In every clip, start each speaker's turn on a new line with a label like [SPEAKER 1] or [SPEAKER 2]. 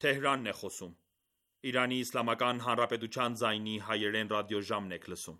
[SPEAKER 1] Իրանի Իսլամական Հանրապետության ձայնի հայերեն ռադիոժամն եք լսում: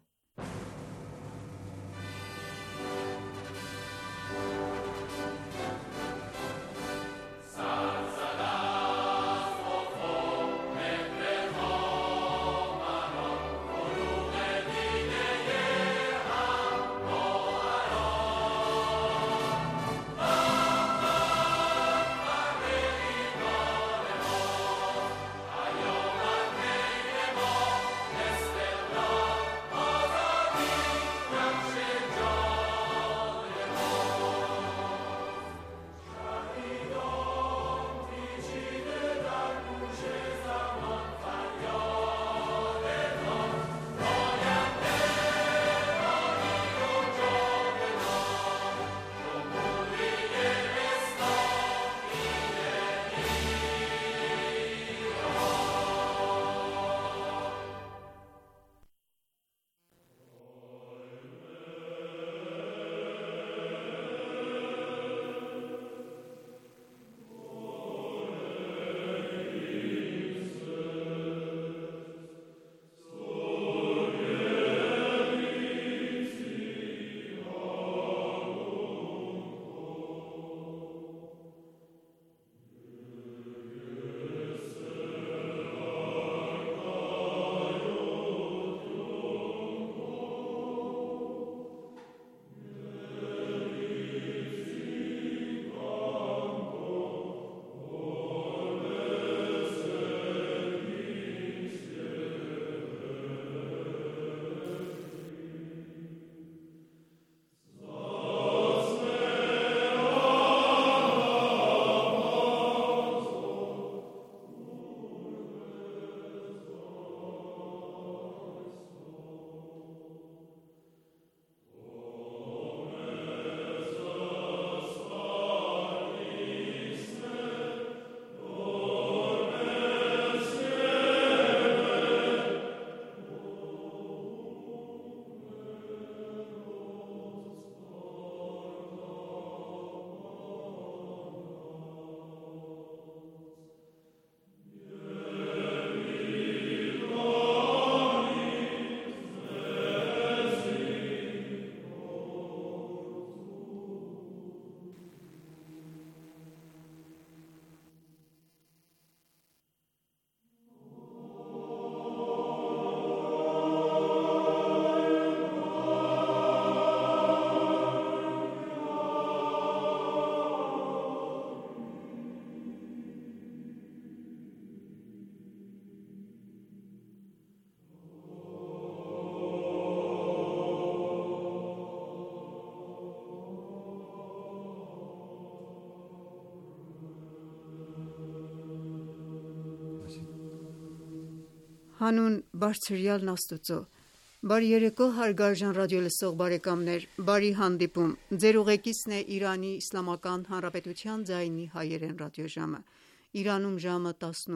[SPEAKER 2] Հանուն Բարձրյալն Աստծո: Բարի երեկո հարգարժան ռադիոլսող բարեկամներ: Բարի հանդիպում: Ձեր ուղեկիցն է Իրանի Իսլամական Հանրապետության ձայնի հայերեն ռադիոժամը: Իրանում ժամը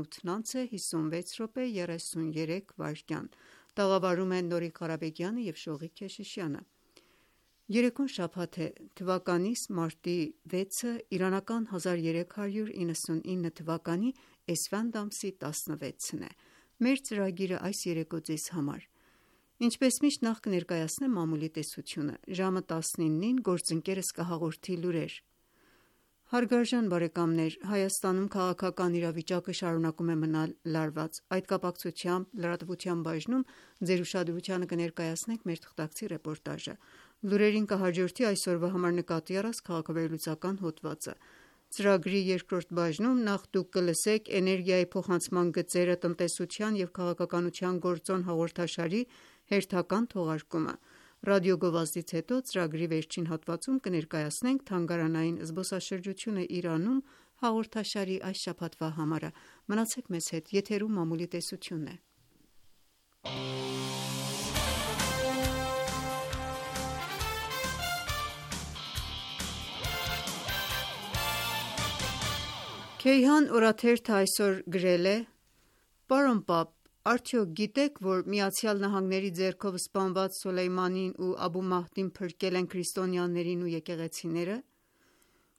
[SPEAKER 2] 18:56:33 տաղավարում են Նորիկ Ղարաբեկյանը և Շողիկ Քեշիշյանը: Երեկոն շաբաթ է, թվականիս մարտի 6-ը, իրանական 1399 թվականի էսֆանդ ամսի 16-ն է: Մեր ծրագիրը այս երեկո ձեզ համար: Ինչպես միշտ նախ կներկայացնեմ մամուլի տեսությունը: Ժամը 19-ին գործընկերս կհաղորդի լուրեր: Հայաստանում քաղաքական իրավիճակը շարունակում է մնալ լարված: Այդ կապակցությամբ լրատվության բաժնում ձեր ուշադրությանը կներկայացնենք մեր թղթակցի ռեպորտաժը: Լուրերին կհաջորդի այսօրվա համար նկատի առած քաղաքավերլուծական հոդվածը: Ծրագրի երկրորդ բաժնում նախ դուք կլսեք էներգիայի փոխանցման գծերը տնտեսության և քաղաքականության գործոն հաղորդաշարի հերթական թողարկումը: Ռադիոգովազդից հետո ծրագրի վերջին հատվածում կներկայացնենք թանգարանային զբոսաշրջությունը Իրանում հաղորդաշարի այս շաբաթվա համարը: Մնացեք մեզ հետ: Եթերում մամուլի տեսությունն է: Քեյհան օրաթերթը այսօր գրել է. «Պարոն Պապ, արդյոք գիտեք, որ ԱՄՆ-ի ձեռքով սպանված Սոլեյմանին ու Աբու Մահդին փրկել են քրիստոնյաներն ու եկեղեցիները: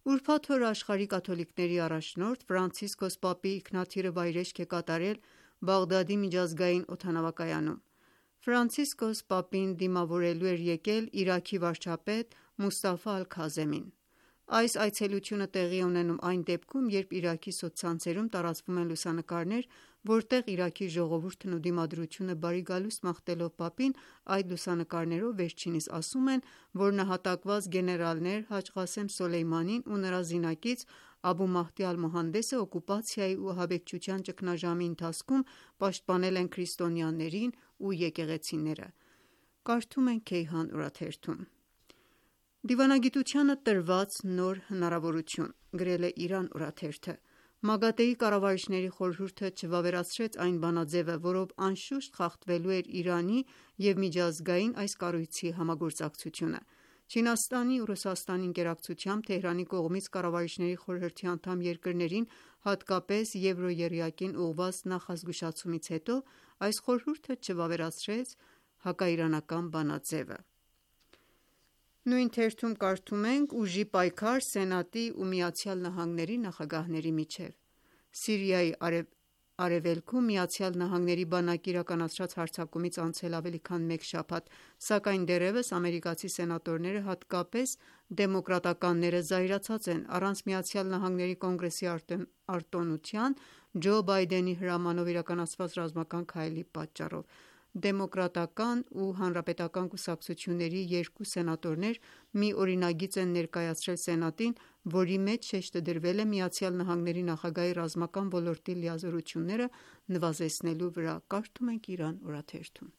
[SPEAKER 2] Ուրբաթ օր աշխարհի կաթոլիկների առաջնորդ Ֆրանցիսկոս Պապի ինքնաթիռը վայրեջք է կատարել Բաղդադի միջազգային օդանավակայանում։ Ֆրանցիսկոս Պապին դիմավորելու էր եկել Իրաքի վարչապետ Մուստաֆա Ալ-Քազեմին։ Այս այցելությունը տեղի է ունենում այն դեպքում, երբ Իրաքի սոցցանցերում տարածվում են լուսանկարներ, որտեղ Իրաքի ժողովուրդն ու դիմադրությունը բարիգալուստ մաղթելով Պապին, այդ լուսանկարներով վերջինիս ասում են, որ նահատակված գեներալներ Հաջ Ղասեմ Սոլեյմանին ու նրա զինակից Աբու Մահդի Ալ-Մոհանդեսը օկուպացիայի ու ահաբեկչության ճգնաժամի ընթացքում պաշտպանել են քրիստոնյաներին ու եկեղեցիները։ Կարդում ենք Քեյհան օրաթերթում։ Դիվանագիտությանը տրված նոր հնարավորություն, գրել է Իրան օրաթերթը։ ՄԱԳԱՏԷ-ի կառավարիչների խորհուրդը չվավերացրեց այն բանաձևը, որով անշուշտ խախտվելու էր Իրանի և միջազգային այս կառույցի համագործակցությունը։ Չինաստանի ու Ռուսաստանի ընկերակցությամբ Թեհրանի կողմից կառավարիչների խորհրդի անդամ երկրներին, հատկապես եվրոերիակին ուղղված նախազգուշացումից հետո, այս խորհուրդը չվավերացրեց հակաիրանական բանաձևը։ Նույն թերթում կարդում ենք. «Ուժի պայքար Սենատի ու ԱՄՆ նախագահների միջև»։ Սիրիայի արևելքում ԱՄՆ բանակի իրականացրած հարձակումից անցել ավելի քան մեկ շաբաթ, սակայն դեռևս ամերիկացի սենատորները, հատկապես դեմոկրատականները, զայրացած են առանց ԱՄՆ Կոնգրեսի արտոնության Ջո Բայդենի հրամանով իրականացված ռազմական քայլի պատճառով։ Դեմոկրատական ու հանրապետական կուսակցությունների երկու սենատորներ մի օրինագիծ են ներկայացրել Սենատին, որի մեջ շեշտը դրվել է ԱՄՆ նախագահի ռազմական ոլորտի լիազորությունները նվազեցնելու վրա։ Կարդում ենք Իրան օրաթերթում։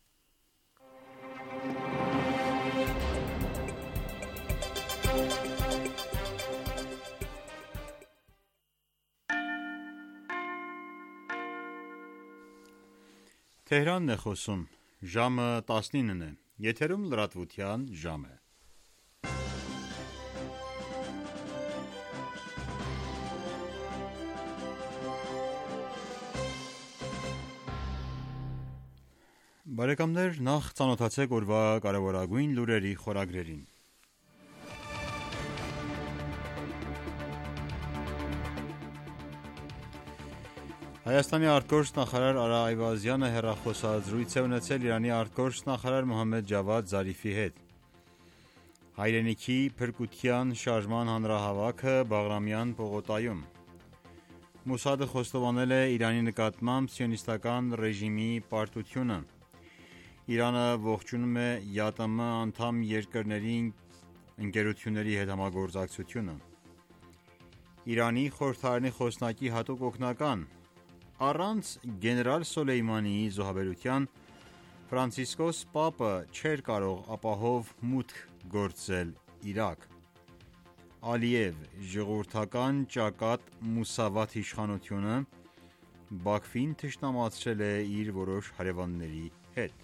[SPEAKER 3] Թեհրանն է խոսում, ժամը 19-ն է, եթերում լրատվության ժամ է։ Բարեկամներ, նախ ծանոթացեք օրվա կարևորագույն լուրերի խորագրերին։ Հայաստանի արտգործնախարար Արա Այվազյանը հեռախոսազրույց է ունեցել Իրանի արտգործնախարար Մոհամմեդ Ջավադ Զարիֆի հետ։ Հայրենիքի փրկության շարժման հանրահավաքը Բաղրամյան պողոտայում։ Մոսադը խոստովանել է Իրանի նկատմամբ սիոնիստական ռեժիմի պարտությունը։ Իրանը ողջունում է ԵԱՏՄ անդամ երկրների ընկերությունների հետ համագործակցությունը։ Իրանի խորհրդարանի խոսնակի հատուկ օգնական։ Առանց գեներալ Սոլեյմանիի զոհաբերության Ֆրանցիսկոս Պապը չէր կարող ապահով մուտք գործել Իրաք։ Ալիև ժողովրդական ճակատ Մուսավաթ իշխանությունը Բաքվին թշնամացրել է իր որոշ հարևանների հետ։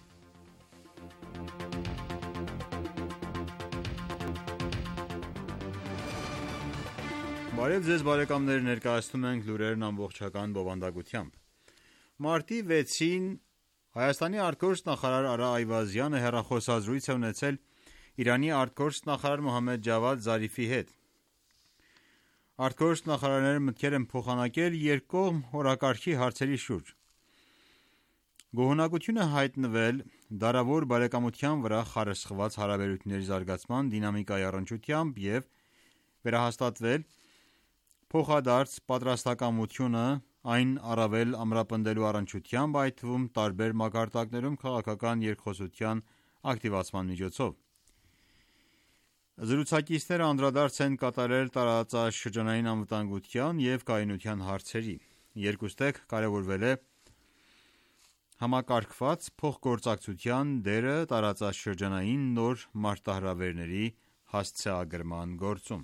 [SPEAKER 3] Բարև ձեզ բարեկամներ, ներկայացնում ենք լուրերն ամբողջական բովանդակությամբ։ Մարտի 6-ին Հայաստանի արտգործնախարար Արա Այվազյանը հեռախոսազրույց է ունեցել Իրանի արտգործնախարար Մոհամմեդ Ջավադ Զարիֆի հետ։ Արտգործնախարարները մտքեր են փոխանակել երկկողմ օրակարգի հարցերի շուրջ։ Գոհունակություն է հայտնվել դարավոր բարեկամության վրա խարսխված հարաբերությունների զարգացման դինամիկայի առնչությամբ և վերահաստատվել փոխադարձ պատրաստակամությունը այն առավել ամրապնդելու առնչությամբ, այդ թվում տարբեր մակարդակներում քաղաքական երկխոսության ակտիվացման միջոցով։ Զրուցակիցները անդրադարձ են կատարել տարածաշրջանային անվտանգության և կայունության հարցերի։ Երկուստեք կարևորվել է համակարգված փոխգործակցության դերը տարածաշրջանային նոր մարտահրավերների հասցեագրման գործում։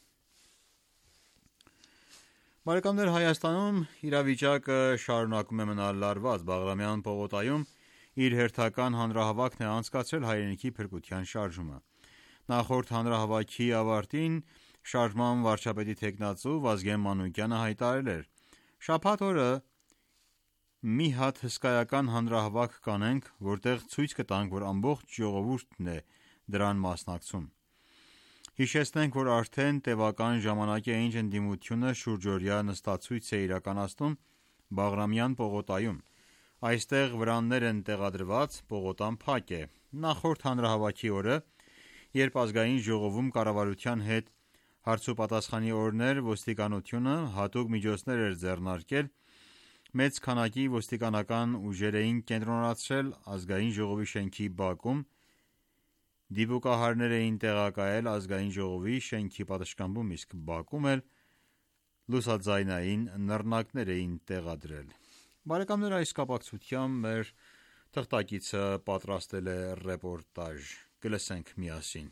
[SPEAKER 3] Հայաստանում իրավիճակը շարունակում է մնալ լարված։ Բաղրամյան պողոտայում իր հերթական հանրահավաքն է անցկացրել հայրենիքի փրկության շարժումը։ Նախորդ հանրահավաքի ավարտին շարժման վարչապետի թեկնածու Վազգեն Մանուկյանը հայտարարել էր. «Շաբաթ օրը մի հատ հսկայական հանրահավաք կանենք, որտեղ ցույց կտանք, որ ամբողջ ժողովուրդն է դրան մասնակցում»։ Հիշեցնենք, որ արդեն տևական ժամանակ է ինչ ընդդիմությունը շուրջօրյա նստացույց է իրականացնում Բաղրամյան պողոտայում։ Այստեղ վրաններ են տեղադրված, պողոտան փակ է։ Նախորդ հանրահավաքի օրը, երբ ազգային ժողովում կառավարության հետ հարցուպատասխանի օրներ ոստիկանությունը հատուկ միջոցներ էր ձեռնարկել, մեծ քանակի ոստիկանական ուժեր էին կենտրոնացրել ազգային ժողովի շենքի բակում, դիպուկահարներ էին տեղակայել ազգային ժողովի շենքի պատշգամբում, իսկ բակում էլ լուսաձայնային նռնակներ էին տեղադրել։ Բարեկամներ, այս կապակցությամբ մեր թղթակիցը պատրաստել է ռեպորտաժ։ Կլսենք միասին։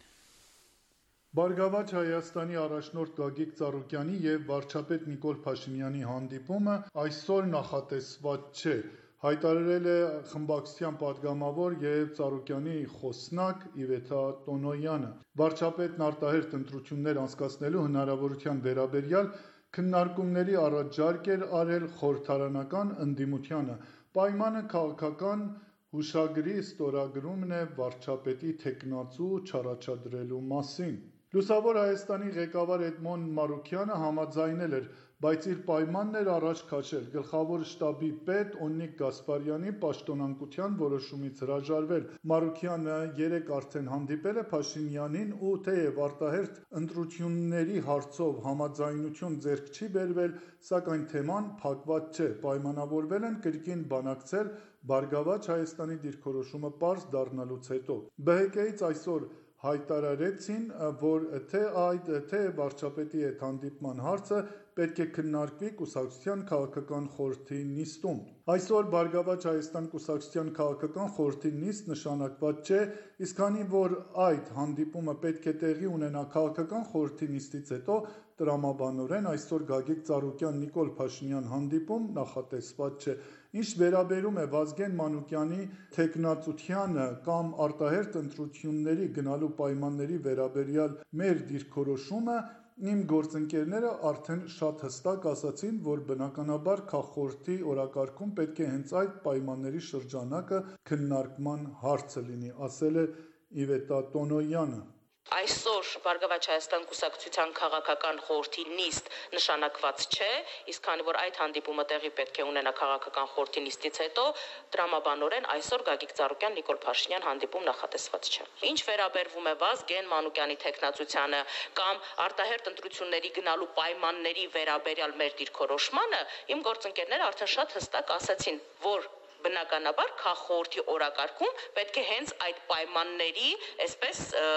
[SPEAKER 4] Բարգավաճ Հայաստանի առաջնորդ Գագիկ Ծառուկյանի և վարչապետ Նիկոլ Փաշինյանի հանդիպումը այսօր նախատեսված չէ, հայտարարել է խմբակցության падգամավոր և Ծառուկյանի խոսնակ Իվետա Տոնոյանը։ Վարչապետն արտահերթ ընտրություններ անցկացնելու հնարավորության վերաբերյալ քննարկումների առաջարկ էր արել խորհրդարանական ընդդիմությանը։ Պայմանը քաղաքական հուշագրի ստորագրումն է վարչապետի թեկնածու չառաջադրելու մասին։ Լուսավոր Հայաստանի ղեկավար Էդմոն Մարուքյանը համաձայնել էր, բայց իր պայմանն էր առաջ քաշել գլխավոր շտաբի պետ Օննիկ Գասպարյանի պաշտոնանկության որոշումից հրաժարվել։ Մարուքյանը երեկ արդեն հանդիպել է Փաշինյանին ու թեև արտահերթ ընտրությունների հարցով համաձայնություն ձեռք չի բերվել, սակայն թեման փակված չէ, պայմանավորվել են կրկին բանակցել Բարգավաճ Հայաստանի դիրքորոշումը պարզ դառնալուց հետո։ ԲՀԿ-ից այսօր հայտարարեցին, որ թե վարչապետի հետ հանդիպման հարցը պետք է քննարկվի կուսակցության քաղաքական խորհրդի նիստում։ Այսօր Բարգավաճ Հայաստան կուսակցության քաղաքական խորհրդի նիստ նշանակված չէ, իսկ քանի որ այդ հանդիպումը պետք է տեղի ունենա քաղաքական խորհրդի նիստից հետո, տրամաբանորեն այսօր Գագիկ Ծառուկյան-Նիկոլ Փաշինյան հանդիպում նախատեսված չէ։ Ինչ վերաբերում է Վազգեն Մանուկյանի թեկնածությանը կամ արտահերթ ընտրությունների գնալու պայմանների վերաբերյալ մեր դիրքորոշումը, իմ գործընկերները արդեն շատ հստակ ասացին, որ բնականաբար քաղխորհրդի օրակարգում պետք է հենց այդ պայմանների շրջանակը քննարկման հարցը լինի, ասել է Իվետա Տոնոյանը։
[SPEAKER 5] Այսօր Բարգավաճ Հայաստան կուսակցության քաղաքական խորհրդի նիստ նշանակված չէ, իսկ քանի որ այդ հանդիպումը տեղի պետք է ունենա քաղաքական խորհրդի նիստից հետո, տրամաբանորեն այսօր Գագիկ Ծառուկյան Նիկոլ Փաշինյան հանդիպում նախատեսված չէ։ Ինչ վերաբերվում է Վազգեն Մանուկյանի թեկնածությանը կամ արտահերթ ընտրությունների գնալու պայմանների վերաբերյալ մեր դիրքորոշմանը, իմ գործընկերները արդեն շատ հստակ ասացին, որ բնականաբար քաղխորհրդի օրակարգում պետք է հենց այդ պայմանների, այսպես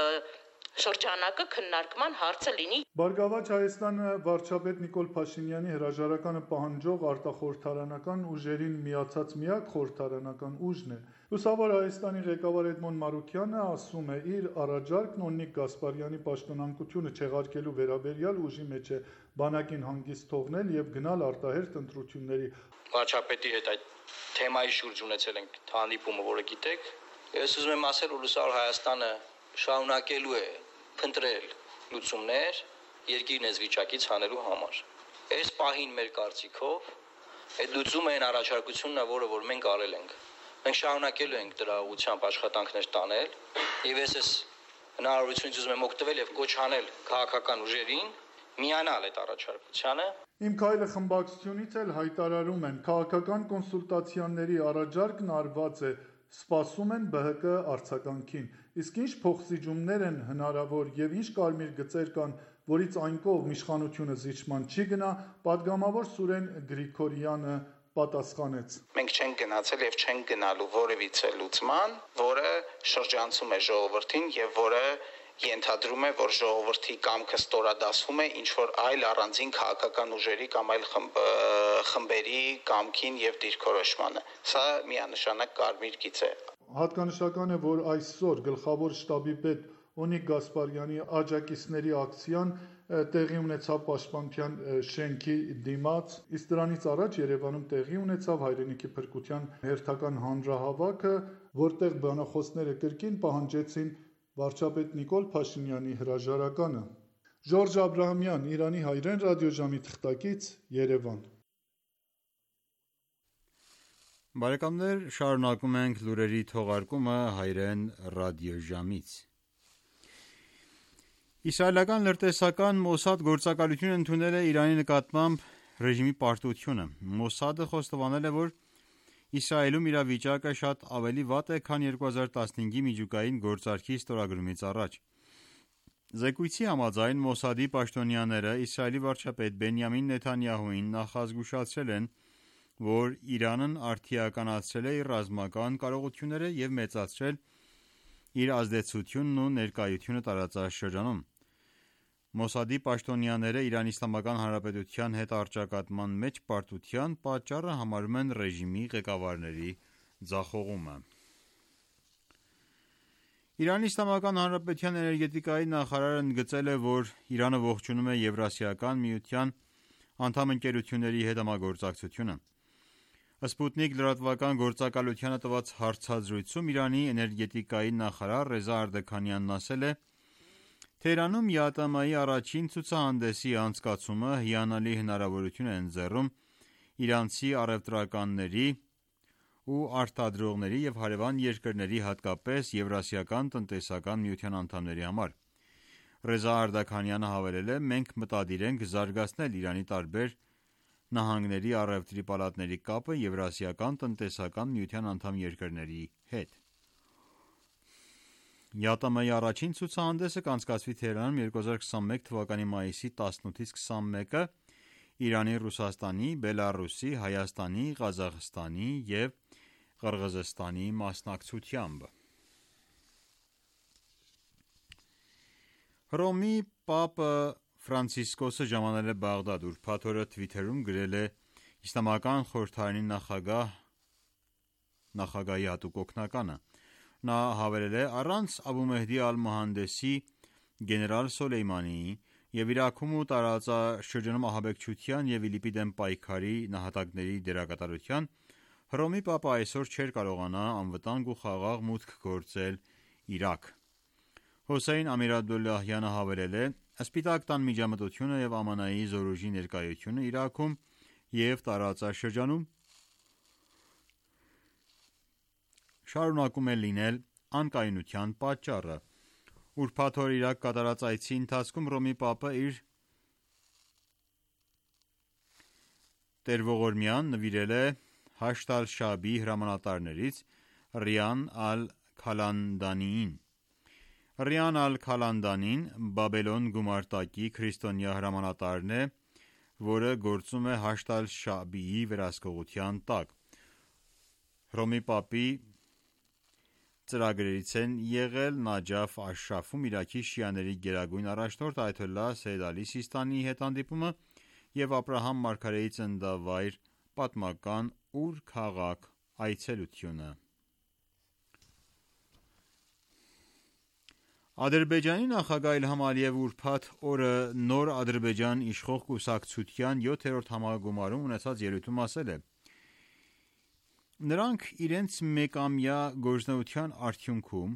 [SPEAKER 5] շրջանակը քննարկման հարցը լինի։
[SPEAKER 4] Բարգավաճ Հայաստանը վարչապետ Նիկոլ Փաշինյանի հրաժարականը պահանջող արտախորհրդարանական ուժերին միացած միակ խորհրդարանական ուժն է։ Լուսավոր Հայաստանի ղեկավար Էդմոն Մարուքյանը ասում է, իր առաջարկն Օննիկ Գասպարյանի պաշտոնանկությունը չեղարկելու վերաբերյալ ուժի մեջ է բանակին հանգիստ թողնել եւ գնալ արտահերթ ընտրությունների։
[SPEAKER 6] Վարչապետի հետ այդ թեմայի շուրջ ունեցել ենք հանդիպումը, որը գիտեք։ Ես ուզում եմ ասել, որ Լուսավոր Հայաստանը շարունակելու է փնտրել լուծումներ երկիրն այս վիճակից հանելու համար։ Այս պահին մեր կարծիքով այդ լուծումը այն առաջարկությունն է, որը որ մենք արել ենք։ Մենք շարունակելու ենք դրա ուղղությամբ աշխատանքներ տանել, եւ ես հնարավորությունից ուզում եմ օգտվել եւ կոչ անել քաղաքական ուժերին միանալ այդ առաջարկությանը։
[SPEAKER 4] Իմ քայլը խմբակցությունից էլ հայտարարում են, քաղաքական կոնսուլտացիաների առաջարկն արված է, սպասում են ԲՀԿ արձագանքին։ Իսկ ինչ փոխզիջումներ են հնարավոր եւ ինչ կարմիր գծեր կան, որից այն կողմ իշխանությունը զիջման չի գնա, падգամավոր Սուրեն Գրիգորյանը պատասխանեց։
[SPEAKER 7] Մենք չենք գնացել եւ չենք գնալու որևիցե լուծման, որը շրջանցում է ժողովրդին եւ որը ենթադրում է, որ ժողովրդի կամքը ստորադասվում է ինչ որ այլ առանձին քաղաքական ուժերի կամ այլ խմբերի կամքին եւ դիրքորոշմանը։ Սա միանշանակ կարմիր գիծ է։
[SPEAKER 4] Հատկանշական է, որ այսօր գլխավոր շտաբի պետ Օնիկ Գասպարյանի աջակիցների ակցիան տեղի ունեցավ Պաշտպանության շենքի դիմաց, իսկ դրանից առաջ Երևանում տեղի ունեցավ Հայրենիքի փրկության հերթական հանրահավաքը, որտեղ բանախոսները կրկին պահանջեցին վարչապետ Նիկոլ Փաշինյանի հրաժարականը։ Ժորժ Աբրահամյան, Իրանի հայրեն ռադիոժամի թղթակից, Երևան։
[SPEAKER 3] Բարեկամներ, շարունակում ենք լուրերի թողարկումը հայրեն ռադիոժամից։ Իսրայելական լրտեսական Մոսադ գործակալությունը ընդունել է Իրանի նկատմամբ ռեժիմի պարտությունը։ Մոսադը խոստովանել է, որ Իսրայելում իրավիճակը շատ ավելի վատ է, քան 2015-ի միջուկային գործարքի ստորագրումից առաջ։ Զեկույցի համաձայն Մոսադի պաշտոնյաները Իսրայելի վարչապետ Բենյամին Նեթանյահուին նախազգուշացրել են, որ Իրանն արդիականացրել է իր ռազմական կարողությունները և մեծացրել իր ազդեցությունն ու ներկայությունը տարածաշրջանում։ Մոսադի պաշտոնյաները Իրանի Իսլամական Հանրապետության հետ առճակատման մեջ պարտության պատճառը համարում են ռեժիմի ղեկավարների ձախողումը։ Իրանի Իսլամական Հանրապետության էներգետիկայի նախարարը ընդգծել է, որ Իրանը ողջունում է Եվրասիական միության անդամ ընկերությունների հետ համագործակցությունը։ Սպուտնիկ լրատվական գործակալությանը տված հարցազրույցում Իրանի էներգետիկայի նախարար Ռեզա Արդեքանյանն ասել է. Թեհրանում ԵԱՏՄ-ի առաջին ցուցահանդեսի անցկացումը հիանալի հնարավորություն է ընձեռում իրանցի առևտրականների ու արտադրողների և հարևան երկրների, հատկապես Եվրասիական տնտեսական միության անդամների համար։ Ռեզա Արդեքանյանը հավելել է. մենք մտադիր ենք զարգացնել Իրանի տարբեր նահանգների առևտրի պալատների կապը Եվրասիական տնտեսական միության անդամ երկրների հետ։ ԵԱՏՄ-ի առաջին ցուցահանդեսը կանցկացվի Թեհրանում 2021 թվականի մայիսի 18-ից 21-ը Իրանի, Ռուսաստանի, Բելառուսի, Հայաստանի, Ղազախստանի և Qirgizistani մասնակցությամբ։ Հռոմի Պապը Ֆրանցիսկոսը ժամանել է Բաղդադ։ Ուրբաթ օրը Թվիթերում գրել է Իսլամական խորհրդարանի նախագահի հատուկ օգնականը։ Նա հավելել է. առանց Աբու Մեհդի ալ-Մոհանդեսի, գեներալ Սոլեյմանիի և Իրաքում ու տարածաշրջանում ահաբեկչության և ԻԼԻՊ-ի դեմ պայքարի նահատակների դերակատարության Հռոմի Պապը այսօր չէր կարողանա անվտանգ ու խաղաղ մուտք գործել Իրաք։ Հոսեյն Ամիր Աբդոլլահյանը հավելել է. Սպիտակ տան միջամտությունը և ԱՄՆ-ի զորուժի ներկայությունը Իրաքում և տարածաշրջանում շարունակում է լինել անկայունության պատճառը։ Ուրբաթ օր Իրաք կատարած այցի ընթացքում Հռոմի Պապը իր տերողորմյան նվիրել է Հաշդ ալ-Շաաբի հրամանատարներից Ռիան ալ-Քալանդանիին։ Ռիան ալ-Քալանդանին Բաբելոն գումարտակի քրիստոնյա հրամանատարն է, որը գործում է Հաշդ ալ-Շաաբիի վերահսկողության տակ։ Հռոմի Պապի ծրագրերից են եղել Նաջաֆ Աշրաֆում Իրաքի շիաների գերագույն առաջնորդ այաթոլլահ Սեյյեդ Ալի Սիստանիի հետ հանդիպումը և Աբրահամ մարգարեի ծննդավայր պատմական Ուր քաղաք այցելությունը։ Ադրբեջանի նախագահ Իլհամ Ալիևը ուրբաթ օրը Նոր Ադրբեջան իշխող կուսակցության 7-րդ համագումարում ունեցած ելույթում ասել է. նրանք իրենց մեկամյա գործունեության արդյունքում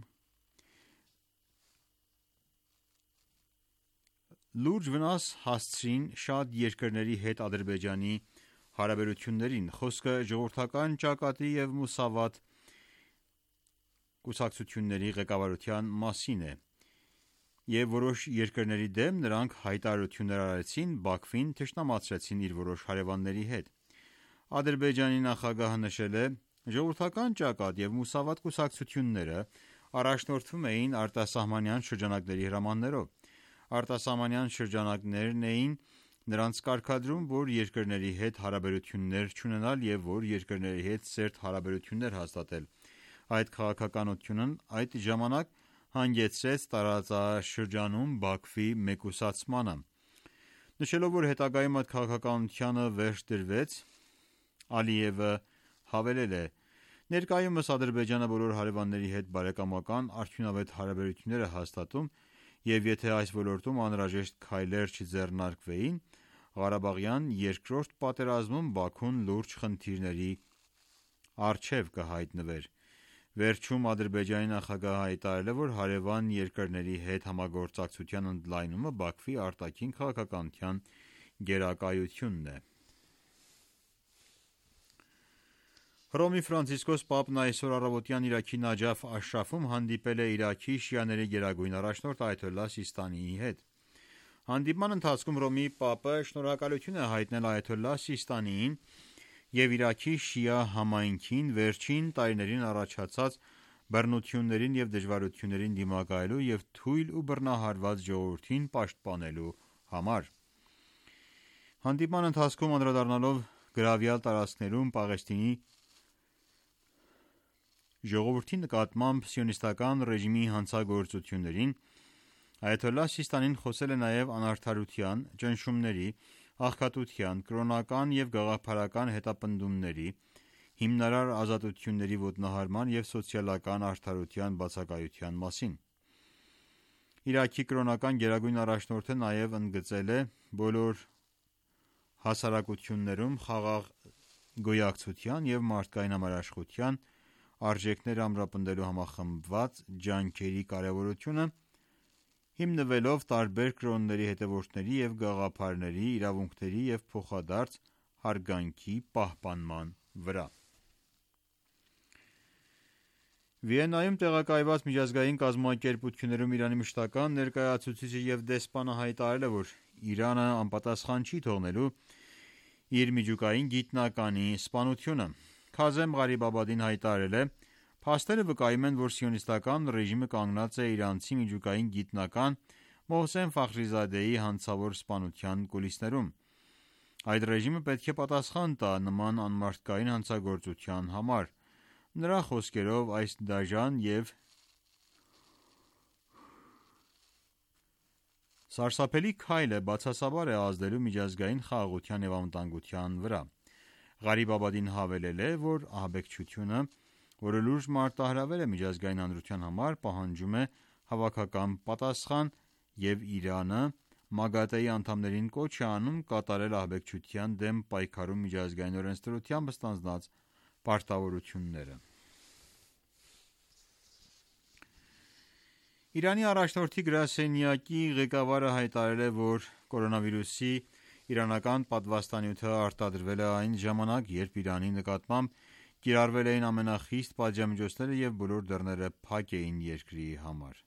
[SPEAKER 3] լուրջ վնաս հասցրին շատ երկրների հետ Ադրբեջանի հարաբերություններին։ Խոսքը ժողովրդական ճակատի և Մուսավաթ կուսակցությունների ղեկավարության մասին է, և որոշ երկրների դեմ նրանք հայտարարություններ արարեցին, Բաքվին թշնամացրեցին իր որոշ հարևանների հետ։ Ադրբեջանի նախագահը նշել է. ժողովրդական ճակատ և Մուսավաթ կուսակցությունները առաջնորդվում էին արտասահմանյան շրջանակների հրամաններով։ Արտասահմանյան շրջանակներն էին նրանց կարգադրում, որ երկրների հետ հարաբերություններ չունենալ և որ երկրների հետ սերտ հարաբերություններ հաստատել։ Այդ քաղաքականությունն այդ ժամանակ հանգեցրեց տարածաշրջանում Բաքվի մեկուսացմանը։ Նշելով, որ հետագայում այդ քաղաքականությանը վերջ դրվեց, Ալիևը հավելել է. ներկայումս Ադրբեջանը բոլոր հարևանների հետ բարեկամական արդյունավետ հարաբերություններ է հաստատում, և եթե այս ոլորտում անհրաժեշտ քայլեր չձեռնարկվեին, Ղարաբաղյան երկրորդ պատերազմում Բաքուն լուրջ խնդիրների առջև կհայտնվեր։ Վերջում Ադրբեջանի նախագահը հայտարարել է, որ հարևան երկրների հետ համագործակցության ընդլայնումը Բաքվի արտաքին քաղաքականության գերակայությունն է։ Հռոմի Ֆրանցիսկոս Պապն այսօր առավոտյան Իրաքի Նաջաֆ Աշրաֆում հանդիպել է Իրաքի շիաների գերագույն առաջնորդ Այաթոլլահ Սիստանիի հետ։ Հանդիպման ընթացքում Հռոմի Պապը շնորհակալություն է հայտնել Այաթոլլահ Սիստանիին և Իրաքի շիա համայնքին վերջին տարիներին առաջացած բռնություններին և դժվարություններին դիմակայելու և թույլ ու բռնահարված ժողովրդին պաշտպանելու համար։ Հանդիպման ընթացքում անդրադառնալով գրավյալ տարածքներում Պաղեստինի ժողովրդի նկատմամբ սիոնիստական ռեժիմի հանցագործություններին, Այաթոլլահ Սիստանին խոսել է նաև անարդարության, ճնշումների, աղքատության, կրոնական և գաղափարական հետապնդումների, հիմնարար ազատությունների ոտնահարման և սոցիալական արդարության բացակայության մասին։ Իրաքի կրոնական գերագույն առաջնորդը նաև ընդգծել է բոլոր հասարակություններում խաղաղ գոյակցության և մարդկային համերաշխության արժեքները ամրապնդելու համախմբված ջանքերի կարևորությունը, հիմնվելով տարբեր կրոնների հետևորդների և գաղափարների իրավունքների և փոխադարձ հարգանքի պահպանման վրա։ Վիեննայում տեղակայված միջազգային կազմակերպություններում Իրանի մշտական ներկայացուցիչը և դեսպանը հայտարարել է, որ Իրանը անպատասխան չի թողնելու իր միջուկային գիտնականի սպանությունը։ Քազեմ Ղարիբաբադին հայտարարել է. «Փաստերը վկայում են, որ սիոնիստական ռեժիմը կանգնած է իրանցի միջուկային գիտնական Մոհսեն Ֆախրիզադեի հանցավոր սպանության կուլիսներում։ Այդ ռեժիմը պետք է պատասխան տա նման անմարդկային հանցագործության համար»։ Նրա խոսքերով, այս դաժան և սարսափելի քայլը բացասաբար է ազդելու միջազգային խաղաղության և անվտանգության վրա։ Ղարիբաբադին հավելել է, որ ահաբեկչությունը, որը լուրջ մարտահրավեր է միջազգային հանրության համար, պահանջում է հավաքական պատասխան, և Իրանը ՄԱԳԱՏԷ-ի անդամներին կոչ է անում կատարել ահաբեկչության դեմ պայքարում միջազգային օրենսդրությամբ ստանձնած պարտավորությունները։ Իրանի առաջնորդի գրասենյակի ղեկավարը հայտարարել է, որ կորոնավիրուսի իրանական պատվաստանյութը արտադրվել է այն ժամանակ, երբ Իրանի նկատմամբ կիրառվել էին ամենախիստ պատժամիջոցները և բոլոր դռները փակ էին երկրի համար։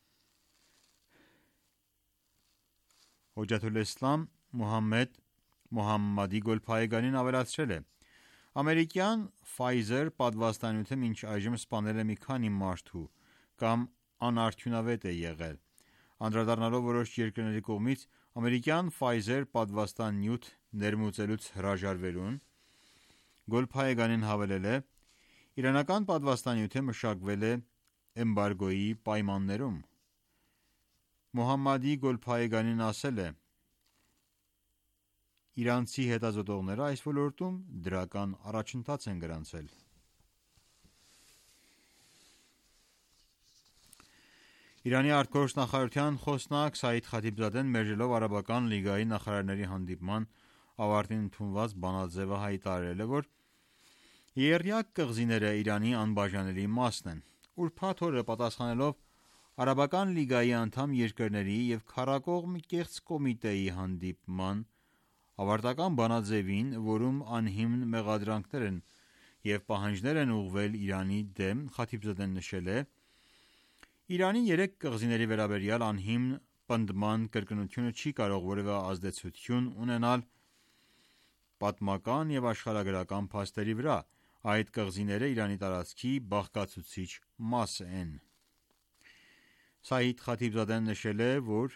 [SPEAKER 3] Հոջաթոլէսլամ Մուհամմեդ Մոհամմադի Գոլփայեգանին ավելացրել է. «Ամերիկյան Pfizer պատվաստանյութը մինչ այժմ սպանել է մի քանի մարդու կամ անարդյունավետ է եղել»։ Անդրադառնալով որոշ երկրների կողմից ամերիկյան Pfizer պատվաստանյութ ներմուծելուց հրաժարվելուն, Գոլփայեգանին հավելել է. «Իրանական պատվաստանյութը մշակվել է էմբարգոյի պայմաններում»։ Մոհամմադի Գոլփայեգանին ասել է. «Իրանցի հետազոտողները այս ոլորտում դրական առաջընթաց են գրանցել»։ Իրանի ԱԳ խոսնակ Սաիդ Խաթիբզադեն մերժելով Արաբական լիգայի նախարարների հանդիպման ավարտին ընդունված բանաձևը հայտարարել է, որ եռյակ կղզիները Իրանի անբաժանելի մասն են։ Ուրբաթ օրը պատասխանելով Արաբական լիգայի անդամ երկրների և քառակողմ կեղծ կոմիտեի հանդիպման ավարտական բանաձևին, որում անհիմն մեղադրանքներ և պահանջներ են ուղղվել Իրանի դեմ, Խաթիբզադեն նշել է. «Իրանի երեք կղզիների վերաբերյալ անհիմն պնդման կրկնությունը չի կարող որևէ ազդեցություն ունենալ պատմական և աշխարհագրական փաստերի վրա։ Այդ կղզիները Իրանի տարածքի բաղկացուցիչ մաս են»։ Սաիդ Խաթիբզադեն նշել է, որ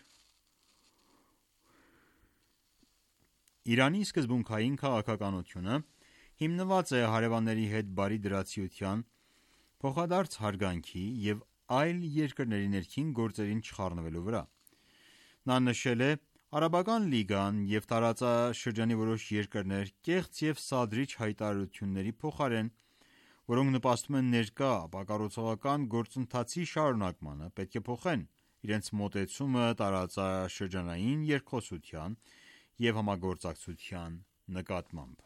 [SPEAKER 3] Իրանի սկզբունքային քաղաքականությունը հիմնված է հարևանների հետ բարի դրացիության, փոխադարձ հարգանքի և այլ երկրների ներքին գործերին չխառնվելու վրա։ Նա նշել է. «Արաբական լիգան և տարածաշրջանի որոշ երկրներ կեղծ և սադրիչ հայտարարությունների փոխարեն, որոնք նպաստում են ներկա ապակառուցողական գործընթացի շարունակմանը, պետք է փոխեն իրենց մոտեցումը տարածաշրջանային երկխոսության և համագործակցության նկատմամբ»։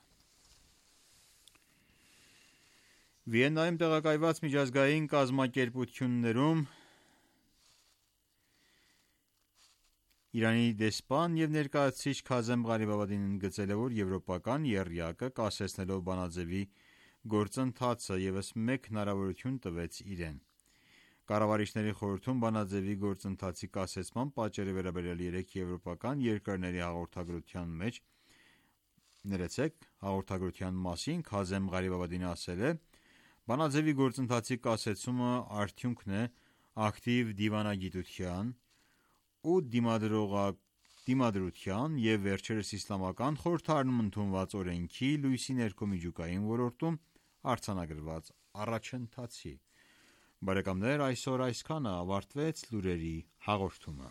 [SPEAKER 3] Վիեննայում տեղակայված միջազգային կազմակերպություններում Իրանի դեսպան և ներկայացուցիչ Քազեմ Ղարիբաբադին ընդգծել է, որ եվրոպական եռյակը կասեցնելով բանաձևի գործընթացը ևս մեկ հնարավորություն տվեց իրեն։ Կառավարիչների խորհրդում բանաձևի գործընթացի կասեցման պատճառի վերաբերյալ 3 եվրոպական երկրների հաղորդագրության մասին Քազեմ Ղարիբաբադին ասել է. «Բանաձևի գործընթացի կասեցումը արդյունքն է ակտիվ դիվանագիտության ու դիմադրության և վերջերս իսլամական խորհրդարանում ընդունված օրենքի լույսի ներքո միջուկային ոլորտում արձանագրված առաջընթացի»։ Բարեկամներ, այսօր այսքանը ավարտվեց լուրերի հաղորդումը։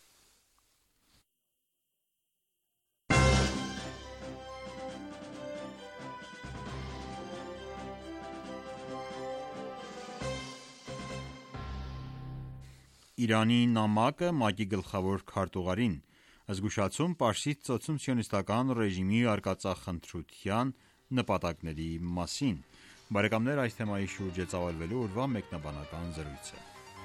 [SPEAKER 3] Իրանի նամակը ՄԱԿ-ի գլխավոր քարտուղարին, զգուշացում Պարսից ծոցում սիոնիստական ռեժիմի արկածախնդրության նպատակների մասին։ Բարեկամներ, այս թեմայի շուրջ է ծավալվելու օրվա մեկնաբանական զրույցը։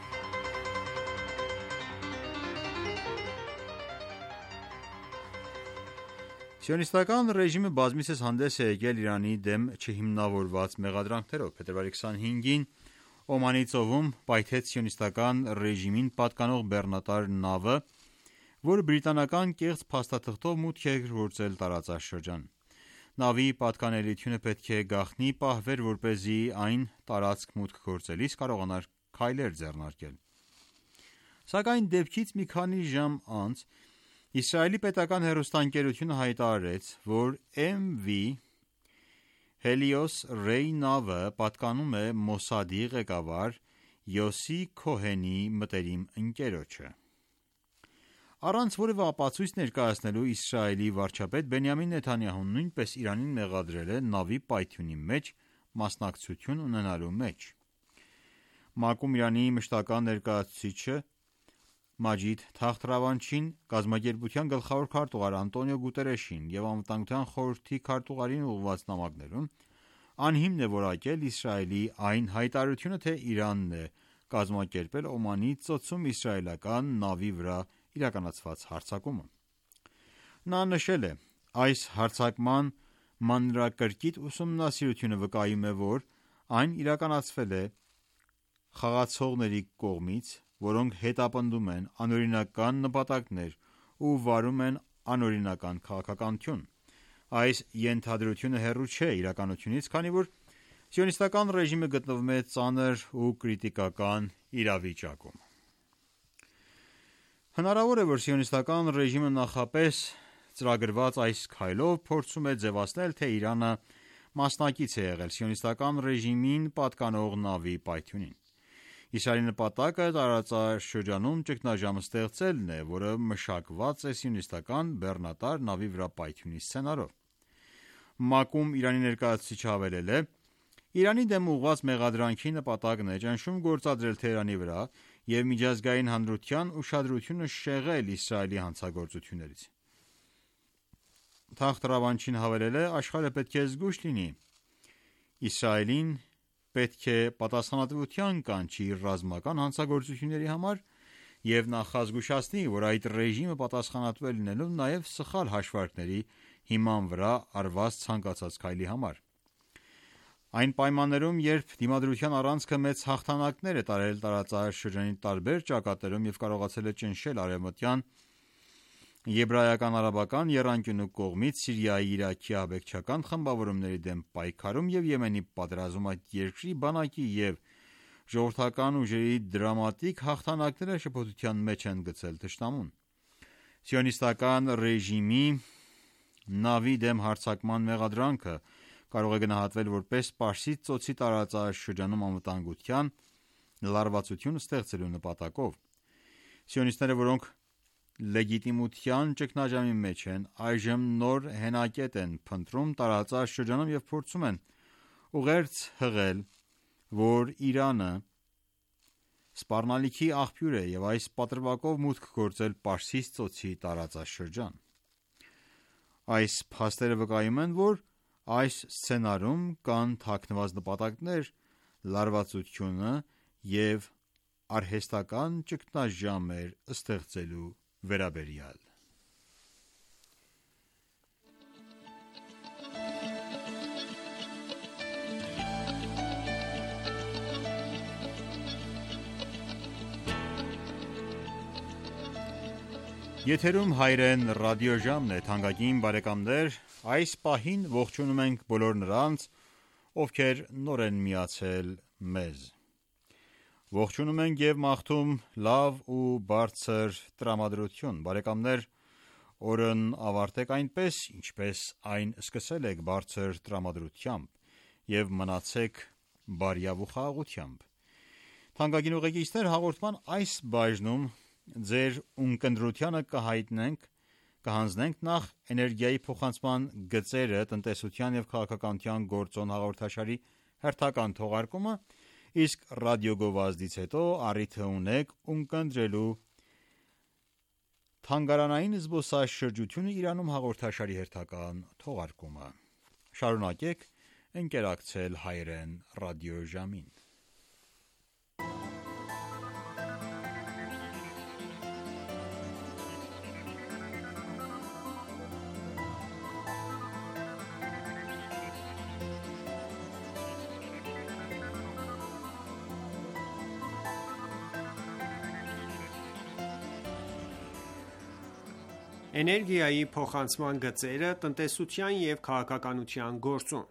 [SPEAKER 3] Սիոնիստական ռեժիմը բազմիցս հանդես է եկել Իրանի դեմ չհիմնավորված մեղադրանքներով։ Փետրվարի 25-ին Օմանի ծովում պայթեց սիոնիստական ռեժիմին պատկանող բեռնատար նավը, որը բրիտանական կեղծ փաստաթղթով մուտք է գործել տարածաշրջան։ Նավի պատկանելիությունը պետք է գաղտնի պահվեր, որպեսզի այն տարածք մուտք գործելիս կարողանար քայլեր ձեռնարկել։ Սակայն դեպքից մի քանի ժամ անց Իսրայելի պետական հեռուստաընկերությունը հայտարարեց, որ MV Helios Ray նավը պատկանում է Մոսադի ղեկավար Յոսի Քոհենի մտերիմ ընկերոջը։ Առանց որևէ ապացույց ներկայացնելու Իսրայելի վարչապետ Բենյամին Նեթանյահուն նույնպես Իրանին մեղադրել է նավի պայթյունի մեջ մասնակցություն ունենալու մեջ։ ՄԱԿ-ում Իրանի մշտական ներկայացուցիչը Մաջիդ Թախտ Ռավանչին, կազմակերպության գլխավոր քարտուղար Անտոնիո Գուտերեշին և Անվտանգության խորհրդի քարտուղարին ուղղված նամակներում անհիմն է որակել Իսրայելի այն հայտարարությունը, թե Իրանն է կազմակերպել Օմանի ծոցում իսրայելական նավի վրա իրականացված հարձակումը։ Նա նշել է. «Այս հարձակման մանրակրկիտ ուսումնասիրությունը վկայում է, որ այն իրականացվել է խաղացողների կողմից, որոնք հետապնդում են անօրինական նպատակներ ու վարում են անօրինական քաղաքականություն։ Այս ենթադրությունը հեռու չէ իրականությունից, քանի որ սիոնիստական ռեժիմը գտնվում է ծանր ու կրիտիկական իրավիճակում»։ Հնարավոր է, որ սիոնիստական ռեժիմը նախապես ծրագրված այս քայլով փորձում է ձևացնել, թե Իրանը մասնակից է եղել սիոնիստական ռեժիմին պատկանող նավի պայթյունին։ Իսրայելի նպատակը տարածաշրջանում ճգնաժամ ստեղծելն է, որը մշակված է սիոնիստական բեռնատար նավի վրա պայթյունի սցենարով։ ՄԱԿ-ում Իրանի ներկայացուցիչը հավելել է. «Իրանի դեմ ուղղված մեղադրանքի նպատակն է ճնշում գործադրել Թեհրանի վրա և միջազգային հանրության ուշադրությունը շեղել Իսրայելի հանցագործություններից»։ Թախտ Ռավանչին հավելել է. «Աշխարհը պետք է զգույշ լինի։ Իսրայելին պետք է պատասխանատվության կանչի իր ռազմական հանցագործությունների համար և նախազգուշացնի, որ այդ ռեժիմը պատասխանատու է լինելու նաև սխալ հաշվարկների հիման վրա արված ցանկացած քայլի համար։ Այն պայմաններում, երբ դիմադրության առանցքը մեծ հաղթանակներ է տարել տարածաշրջանի տարբեր ճակատներում և կարողացել է ճնշել արևմտյան եբրայական-արաբական եռանկյունու կողմից Սիրիայի, Իրաքի ահաբեկչական խմբավորումների դեմ պայքարում և Եմենի պատերազմում այդ երկրի բանակի և ժողովրդական ուժերի դրամատիկ հաղթանակները շփոթության մեջ են գցել թշնամուն։ Սիոնիստական ռեժիմի նավի դեմ հարձակման մեղադրանքը կարող է գնահատվել որպես Պարսից ծոցի տարածաշրջանում անվտանգության լարվածություն ստեղծելու նպատակով։ Սիոնիստները, որոնք լեգիտիմության ճգնաժամի մեջ են, այժմ նոր հենակետ են փնտրում տարածաշրջանում և փորձում են ուղերձ հղել, որ Իրանը սպառնալիքի աղբյուր է և այս պատրվակով մուտք գործել Պարսից ծոցի տարածաշրջան։ Այս փաստերը վկայում են, որ այս սցենարում կան թաքնված նպատակներ լարվածությունը և արհեստական ճգնաժամեր ստեղծելու վերաբերյալ։ Եթերում հայրեն ռադիոժամն է, թանկագին բարեկամներ, այս պահին ողջունում ենք բոլոր նրանց, ովքեր նոր են միացել մեզ։ Ողջունում ենք և մաղթում լավ ու բարձր տրամադրություն։ Բարեկամներ, օրն ավարտեք այնպես, ինչպես այն սկսել եք բարձր տրամադրությամբ և մնացեք բարյավ ու խաղաղությամբ։ Թանկագին ուղեկիցներ, հաղորդման այս բաժնում ձեր ունկնդրությանը կհանձնենք նախ էներգիայի փոխանցման գծերը տնտեսության և քաղաքականության գործոն հաղորդաշարի հերթական թողարկումը, իսկ ռադիոգովազդից հետո առիթ ունեք ունկնդրելու թանգարանային զբոսաշրջությունը Իրանում հաղորդաշարի հերթական թողարկումը։ Շարունակեք ընկերակցել հայրեն ռադիոժամին։
[SPEAKER 8] Էներգիայի փոխանցման գծերը տնտեսության և քաղաքականության գործոն։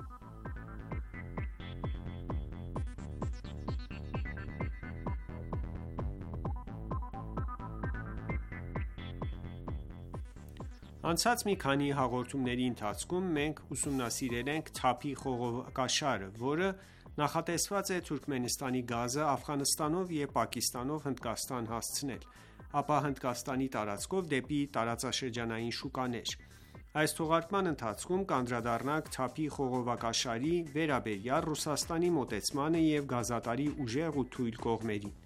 [SPEAKER 8] Անցած մի քանի հաղորդումների ընթացքում մենք ուսումնասիրել ենք թափի խողովակաշարը, որը նախատեսված է Թուրքմենստանի գազը Աֆղանստանով և Պակիստանով Հնդկաստան հասցնել, ապա Հնդկաստանի տարածքով դեպի տարածաշրջանային շուկաներ։ Այս թողարկման ընթացքում կանդրադառնանք թափի խողովակաշարի վերաբերյալ Ռուսաստանի մոտեցմանը և գազատարի ուժեղ ու թույլ կողմերին։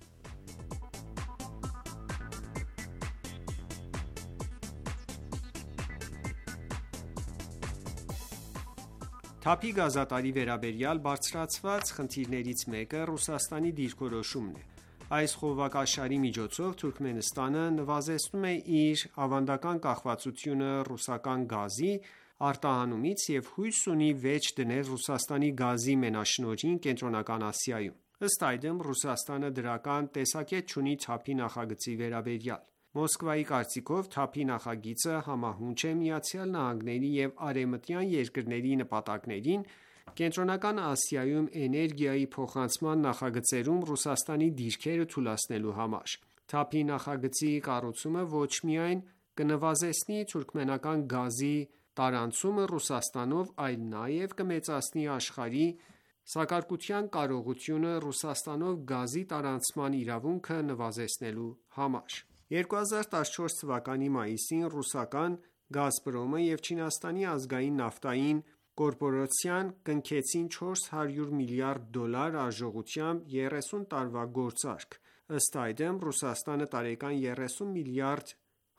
[SPEAKER 8] Թափի գազատարի վերաբերյալ բարձրացված խնդիրներից մեկը Ռուսաստանի դիրքորոշումն է։ Այս խողովակաշարի միջոցով Թուրքմենստանը նվազեցնում է իր ավանդական կախվածությունը ռուսական գազի արտահանումից և հույս ունի վերջ դնել Ռուսաստանի գազի մենաշնորհին Կենտրոնական Ասիայում։ Ըստ այդմ, Ռուսաստանը դրական տեսակետ չունի թափի նախագծի վերաբերյալ։ Մոսկվայի կարծիքով թափի նախագիծը համահունչ է ԱՄՆ-ի և արևմտյան երկրների նպատակներին Կենտրոնական Ասիայում էներգիայի փոխանցման նախագծերում Ռուսաստանի դիրքերը թուլացնելու համար։ Թափի նախագծի կառուցումը ոչ միայն կնվազեցնի թուրքմենական գազի տարանցումը Ռուսաստանով, այլ նաև կմեծացնի աշխարհի սակարկության կարողությունը Ռուսաստանով գազի տարանցման իրավունքը նվազեցնելու համար։ 2014 թվականի մայիսին ռուսական «Գազպրոմը» և Չինաստանի ազգային նավթային կորպորացիան կնքեցին $400 միլիարդ արժողությամբ 30 տարվա գործարք։ Ըստ այդմ, Ռուսաստանը տարեկան 30 միլիարդ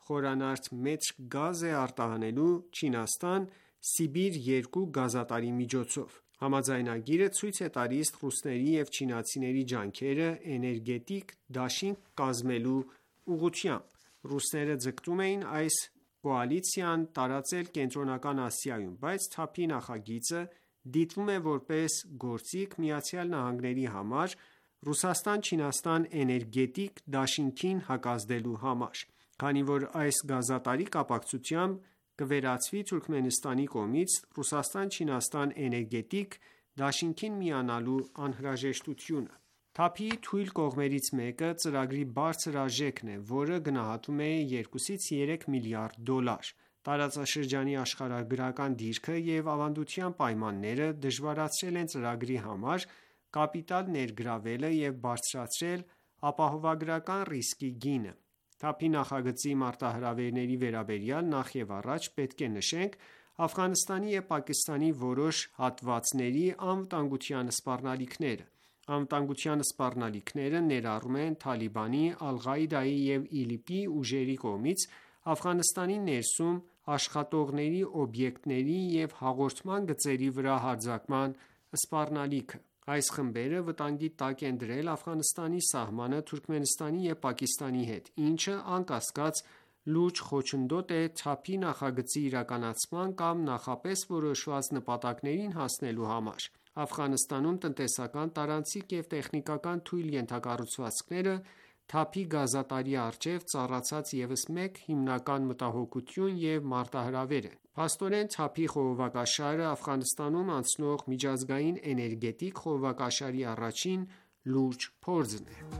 [SPEAKER 8] խմ գազ է արտահանելու Չինաստան Սիբիր 2 գազատարի միջոցով։ Համաձայնագիրը ցույց է տալիս ռուսների և չինացիների ջանքերը էներգետիկ դաշինք կազմելու ուղղությամբ։ Ռուսները ձգտում էին այս կոալիցիան տարածել Կենտրոնական Ասիայում, բայց թափի նախագիծը դիտվում է որպես գործիք ԱՄՆ-ի համար Ռուսաստան-Չինաստան էներգետիկ դաշինքին հակազդելու համար, քանի որ այս գազատարի կապակցությամբ կվերացվի Թուրքմենստանի կողմից Ռուսաստան-Չինաստան էներգետիկ դաշինքին միանալու անհրաժեշտությունը։ Թափի թույլ կողմերից մեկը ծրագրի բարձր արժեքն է, որը գնահատվում է 2-ից 3 միլիարդ դոլար։ Տարածաշրջանի աշխարհագրական դիրքը և ավանդության պայմանները դժվարացրել են ծրագրի համար կապիտալ ներգրավելը և բարձրացրել ապահովագրական ռիսկի գինը։ Թափի նախագծի մարտահրավերների վերաբերյալ նախևառաջ պետք է նշենք Աֆղանստանի և Պակիստանի որոշ հատվածների անվտանգության սպառնալիքները։ Անվտանգության սպառնալիքները ներառում են Թալիբանի, Ալ-Ղաիդայի և ԻԼԻՊ-ի ուժերի կողմից Աֆղանստանի ներսում աշխատողների օբյեկտների և հաղորդման գծերի վրա հարձակման սպառնալիքը։ Այս խմբերը վտանգի տակ են դրել Աֆղանստանի սահմանը Թուրքմենստանի և Պակիստանի հետ, ինչը անկասկած լուրջ խոչընդոտ է թափի նախագծի իրականացման կամ նախապես որոշված նպատակներին հասնելու համար։ Աֆղանստանում տնտեսական, տարանցիկ և տեխնիկական թույլ ենթակառուցվածքները Թափի գազատարի առջև ծառացած ևս մեկ հիմնական մտահոգություն և մարտահրավեր են։ Փաստորեն, թափի խողովակաշարը Աֆղանստանում անցնող միջազգային էներգետիկ խողովակաշարի առաջին լուրջ փորձն է։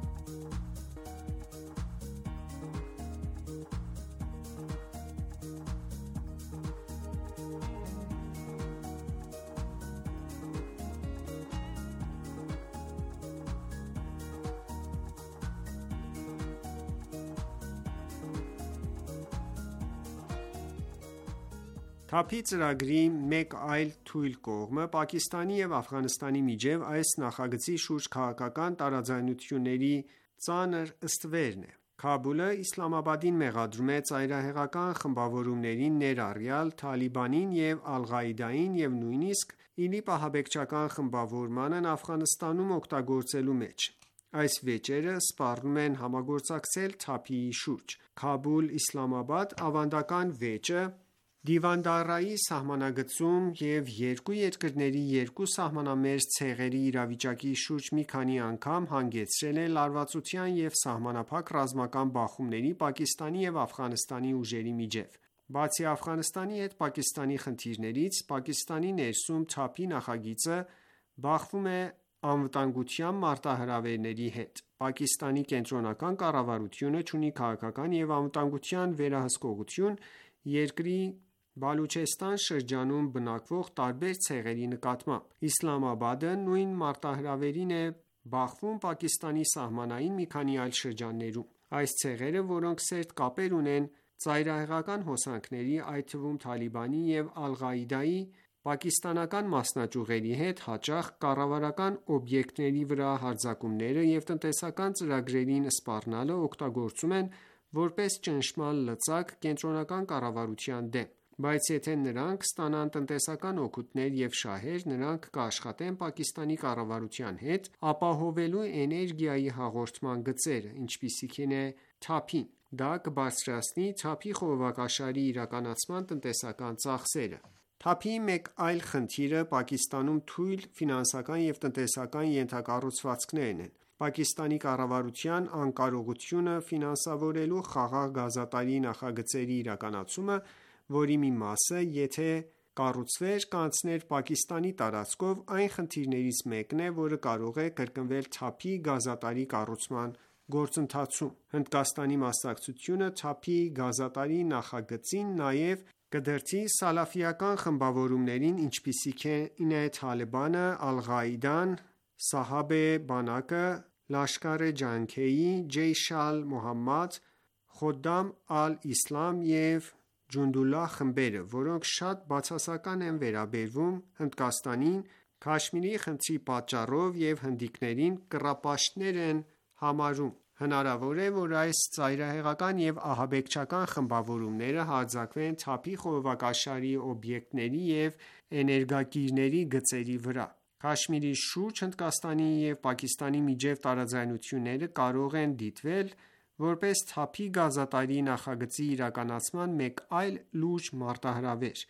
[SPEAKER 8] Թափի ծրագրի մեկ այլ թույլ կողմը Պակիստանի և Աֆղանստանի միջև այս նախագծի շուրջ քաղաքական տարաձայնությունների ծանր ստվերն է։ Քաբուլը Իսլամաբադին մեղադրում է ծայրահեղական խմբավորումներին, ներառյալ Թալիբանին և Ալ-Ղաիդային և նույնիսկ ԻԼԻՊ ահաբեկչական խմբավորմանն Աֆղանստանում օգտագործելու մեջ։ Այս վեճերը սպառնում են համագործակցել թափիի շուրջ։ Քաբուլ-Իսլամաբադ ավանդական վեճը Դիվանդարայի սահմանագծում և երկու երկրների երկու սահմանամերձ ցեղերի իրավիճակի շուրջ մի քանի անգամ հանգեցրել է լարվածության և սահմանափակ ռազմական բախումների Պակիստանի և Աֆղանստանի ուժերի միջև։ Բացի Աֆղանստանի հետ Պակիստանի խնդիրներից, Պակիստանի ներսում թափի նախագիծը բախվում է անվտանգության մարտահրավերների հետ։ Պակիստանի կենտրոնական կառավարությունը չունի քաղաքական և անվտանգության վերահսկողություն երկրի Բալուչեստան շրջանում բնակվող տարբեր ցեղերի նկատմամբ։ Իսլամաբադը նույն մարտահրավերին է բախվում Պակիստանի սահմանային մի քանի այլ շրջաններում։ Այս ցեղերը, որոնք սերտ կապեր ունեն ծայրահեղական հոսանքների, այդ թվում Թալիբանի և Ալ-Ղաիդայի պակիստանական մասնաճյուղերի հետ, հաճախ կառավարական օբյեկտների վրա հարձակումները և տնտեսական ծրագրերին սպառնալը օգտագործում են որպես ճնշման լծակ կենտրոնական կառավարության դեմ։ Բայց եթե նրանք ստանան տնտեսական օգուտներ և շահեր, նրանք կաշխատեն Պակիստանի կառավարության հետ ապահովելու էներգիայի հաղորդման գծերը, ինչպիսիքն է թափին։ Դա կբարձրացնի թափի խողովակաշարի իրականացման տնտեսական ծախսերը։ Թափի մեկ այլ խնդիրը Պակիստանում թույլ ֆինանսական և տնտեսական ենթակառուցվածքներն են։ Պակիստանի կառավարության անկարողությունը ֆինանսավորելու խաղաղ գազատարի նախագծերի իրականացումը, որի մի մասը, եթե կառուցվեր, կանցներ Պակիստանի տարածքով, այն խնդիրներից մեկն է, որը կարող է կրկնվել թափի գազատարի կառուցման գործընթացում։ Հնդկաստանի մասնակցությունը թափի գազատարի նախագծին նաև կդրդի սալաֆիական խմբավորումներին, ինչպիսիք են Թալիբանը, Ալ-Ղաիդան, Սահաբե բանակը, Լաշկար-e-Ջանգ-e, Ջեյշ Ալ-Մոհամմադ, Խոդամ Ալ-Իսլամ և Ջունդուլլահ խմբերը, որոնք շատ բացասական են վերաբերվում Հնդկաստանին Քաշմիրի խնդրի պատճառով և հնդիկներին կռապաշտներ են համարում։ Հնարավոր է, որ այս ծայրահեղական և ահաբեկչական խմբավորումները հարձակվեն թափի խողովակաշարի օբյեկտների և էներգակիրների գծերի վրա։ Քաշմիրի շուրջ Հնդկաստանի և Պակիստանի միջև տարաձայնությունները կարող են դիտվել որպես թափի գազատարի նախագծի իրականացման մեկ այլ լուրջ մարտահրավեր։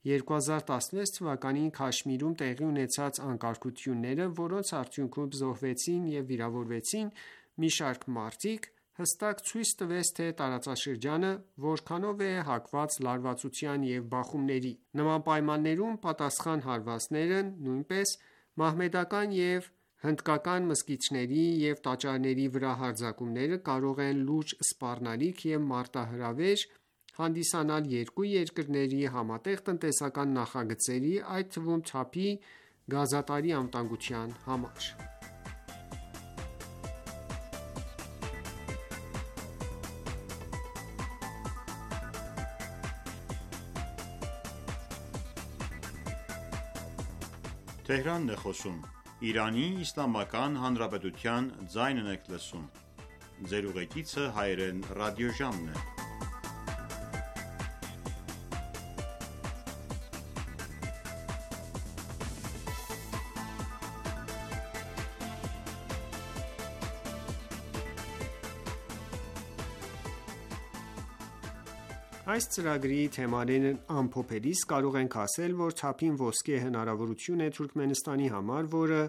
[SPEAKER 8] 2016 թվականին Քաշմիրում տեղի ունեցած անկարգությունները, որոնց արդյունքում զոհվեցին և վիրավորվեցին մի շարք մարդիկ, հստակ ցույց տվեց, թե տարածաշրջանը որքանով է հակված լարվածության և բախումների։ Նման պայմաններում պատասխան հարվածները, նույնպես մահմեդական և հնդկական մզկիթների և տաճարների վրա հարձակումները կարող են լուրջ սպառնալիք և մարտահրավեր հանդիսանալ երկու երկրների համատեղ տնտեսական նախագծերի, այդ թվում թափի գազատարի անվտանգության համար։ Այս ծրագրի թեմաներն ամփոփելիս կարող ենք ասել, որ թափին ոսկե հնարավորություն է Թուրքմենստանի համար, որը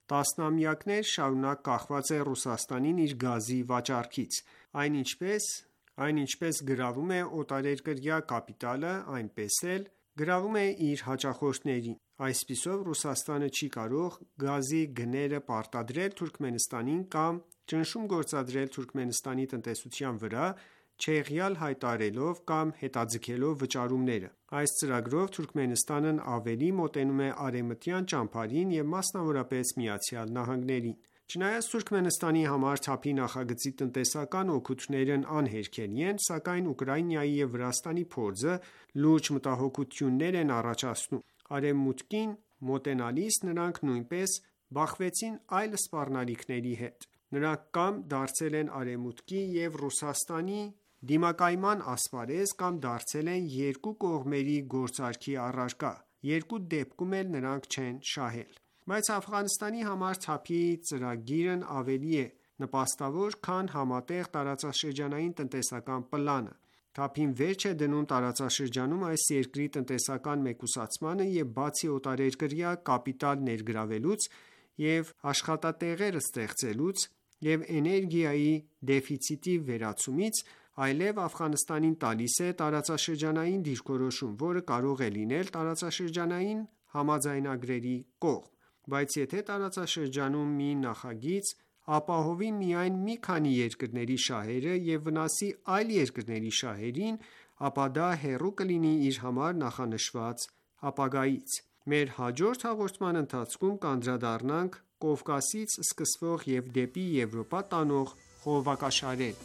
[SPEAKER 8] տասնամյակներ շարունակ կախված է Ռուսաստանին իր գազի վաճառքից, այն ինչպես գրավում է օտարերկրյա կապիտալը, այնպես էլ գրավում է իր հաճախորդներին։ Այսպիսով Ռուսաստանը չի կարող գազի գները պարտադրել Թուրքմենստանին կամ ճնշում գործադրել Թուրքմենստանի տնտեսության վրա, չեղյալ հայտարարելով կամ հետաձգելով վճարումները։ Այս ծրագրով Թուրքմենստանն ավելի մոտենում է արևմտյան ճամբարին և մասնավորապես ԱՄՆ-ին։ Չնայած Թուրքմենստանի համար ԹԱՊ-ի նախագծի տնտեսական օգուտներն անհերքելի են, սակայն Ուկրաինայի և Վրաստանի փորձը լուրջ մտահոգություններ են առաջացնում։ Արևմուտքին մոտենալիս նրանք նույնպես բախվեցին այլ սպառնալիքների հետ։ Նրանք կամ դարձել են Արևմուտքի և Ռուսաստանի դիմակայման ասպարեզ, կամ դարձել են երկու կողմերի գործարքի առարկա։ Երկու դեպքում էլ նրանք չեն շահել։ Բայց Աֆղանստանի համար ԹԱՊ-ի ծրագիրն ավելի է նպաստավոր, քան համատեղ տարածաշրջանային տնտեսական պլանը։ ԹԱՊ-ին վերջ է դնում տարածաշրջանում այս երկրի տնտեսական մեկուսացմանը և բացի օտարերկրյա կապիտալ ներգրավելուց և աշխատատեղեր ստեղծելուց և էներգիայի դեֆիցիտի վերացումից, այլև Աֆղանստանին տալիս է տարածաշրջանային դիրքորոշում, որը կարող է լինել տարածաշրջանային համաձայնագրերի կողմ։ Բայց եթե տարածաշրջանում մի նախագիծ ապահովի միայն մի քանի երկրների շահերը և վնասի այլ երկրների շահերին, ապա դա հեռու կլինի իր համար նախանշված ապագայից։ Մեր հաջորդ հաղորդման ընթացքում կանդրադառնանք Կովկասից սկսվող և դեպի Եվրոպա տանող խողովակաշարերին։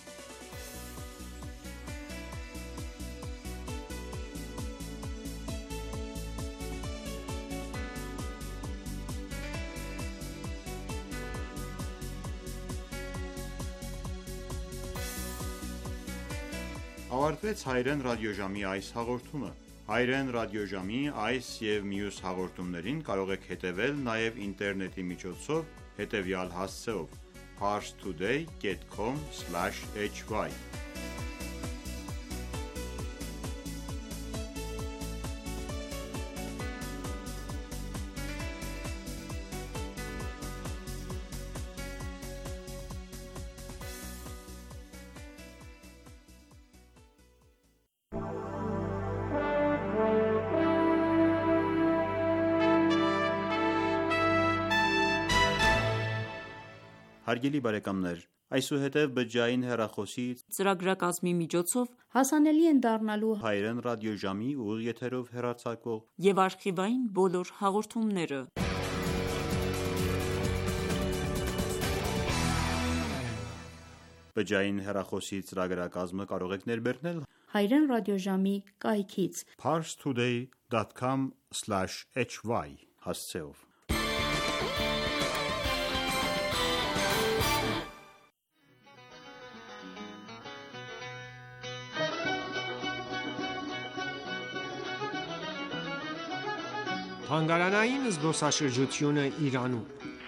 [SPEAKER 3] Ավարտվեց Հայերեն ռադիոժամի այս հաղորդումը։ Հայերեն ռադիոժամի այս և մյուս հաղորդումներին կարող եք հետևել նաև ինտերնետի միջոցով հետևյալ հասցեով՝ parstoday.com/hy Հարգելի բարեկամներ, այսուհետև բջջային հեռախոսի
[SPEAKER 9] ծրագրակազմի միջոցով հասանելի են դառնալու
[SPEAKER 3] Հայերեն ռադիոժամի ուղիղ եթերով հեռարձակվող
[SPEAKER 9] և արխիվային բոլոր հաղորդումները։
[SPEAKER 3] Բջջային հեռախոսի ծրագրակազմը կարող եք ներբեռնել
[SPEAKER 9] Հայերեն ռադիոժամի կայքից
[SPEAKER 3] parstoday.com/hy հասցեով։
[SPEAKER 8] Թանգարանային զբոսաշրջությունը Իրանում։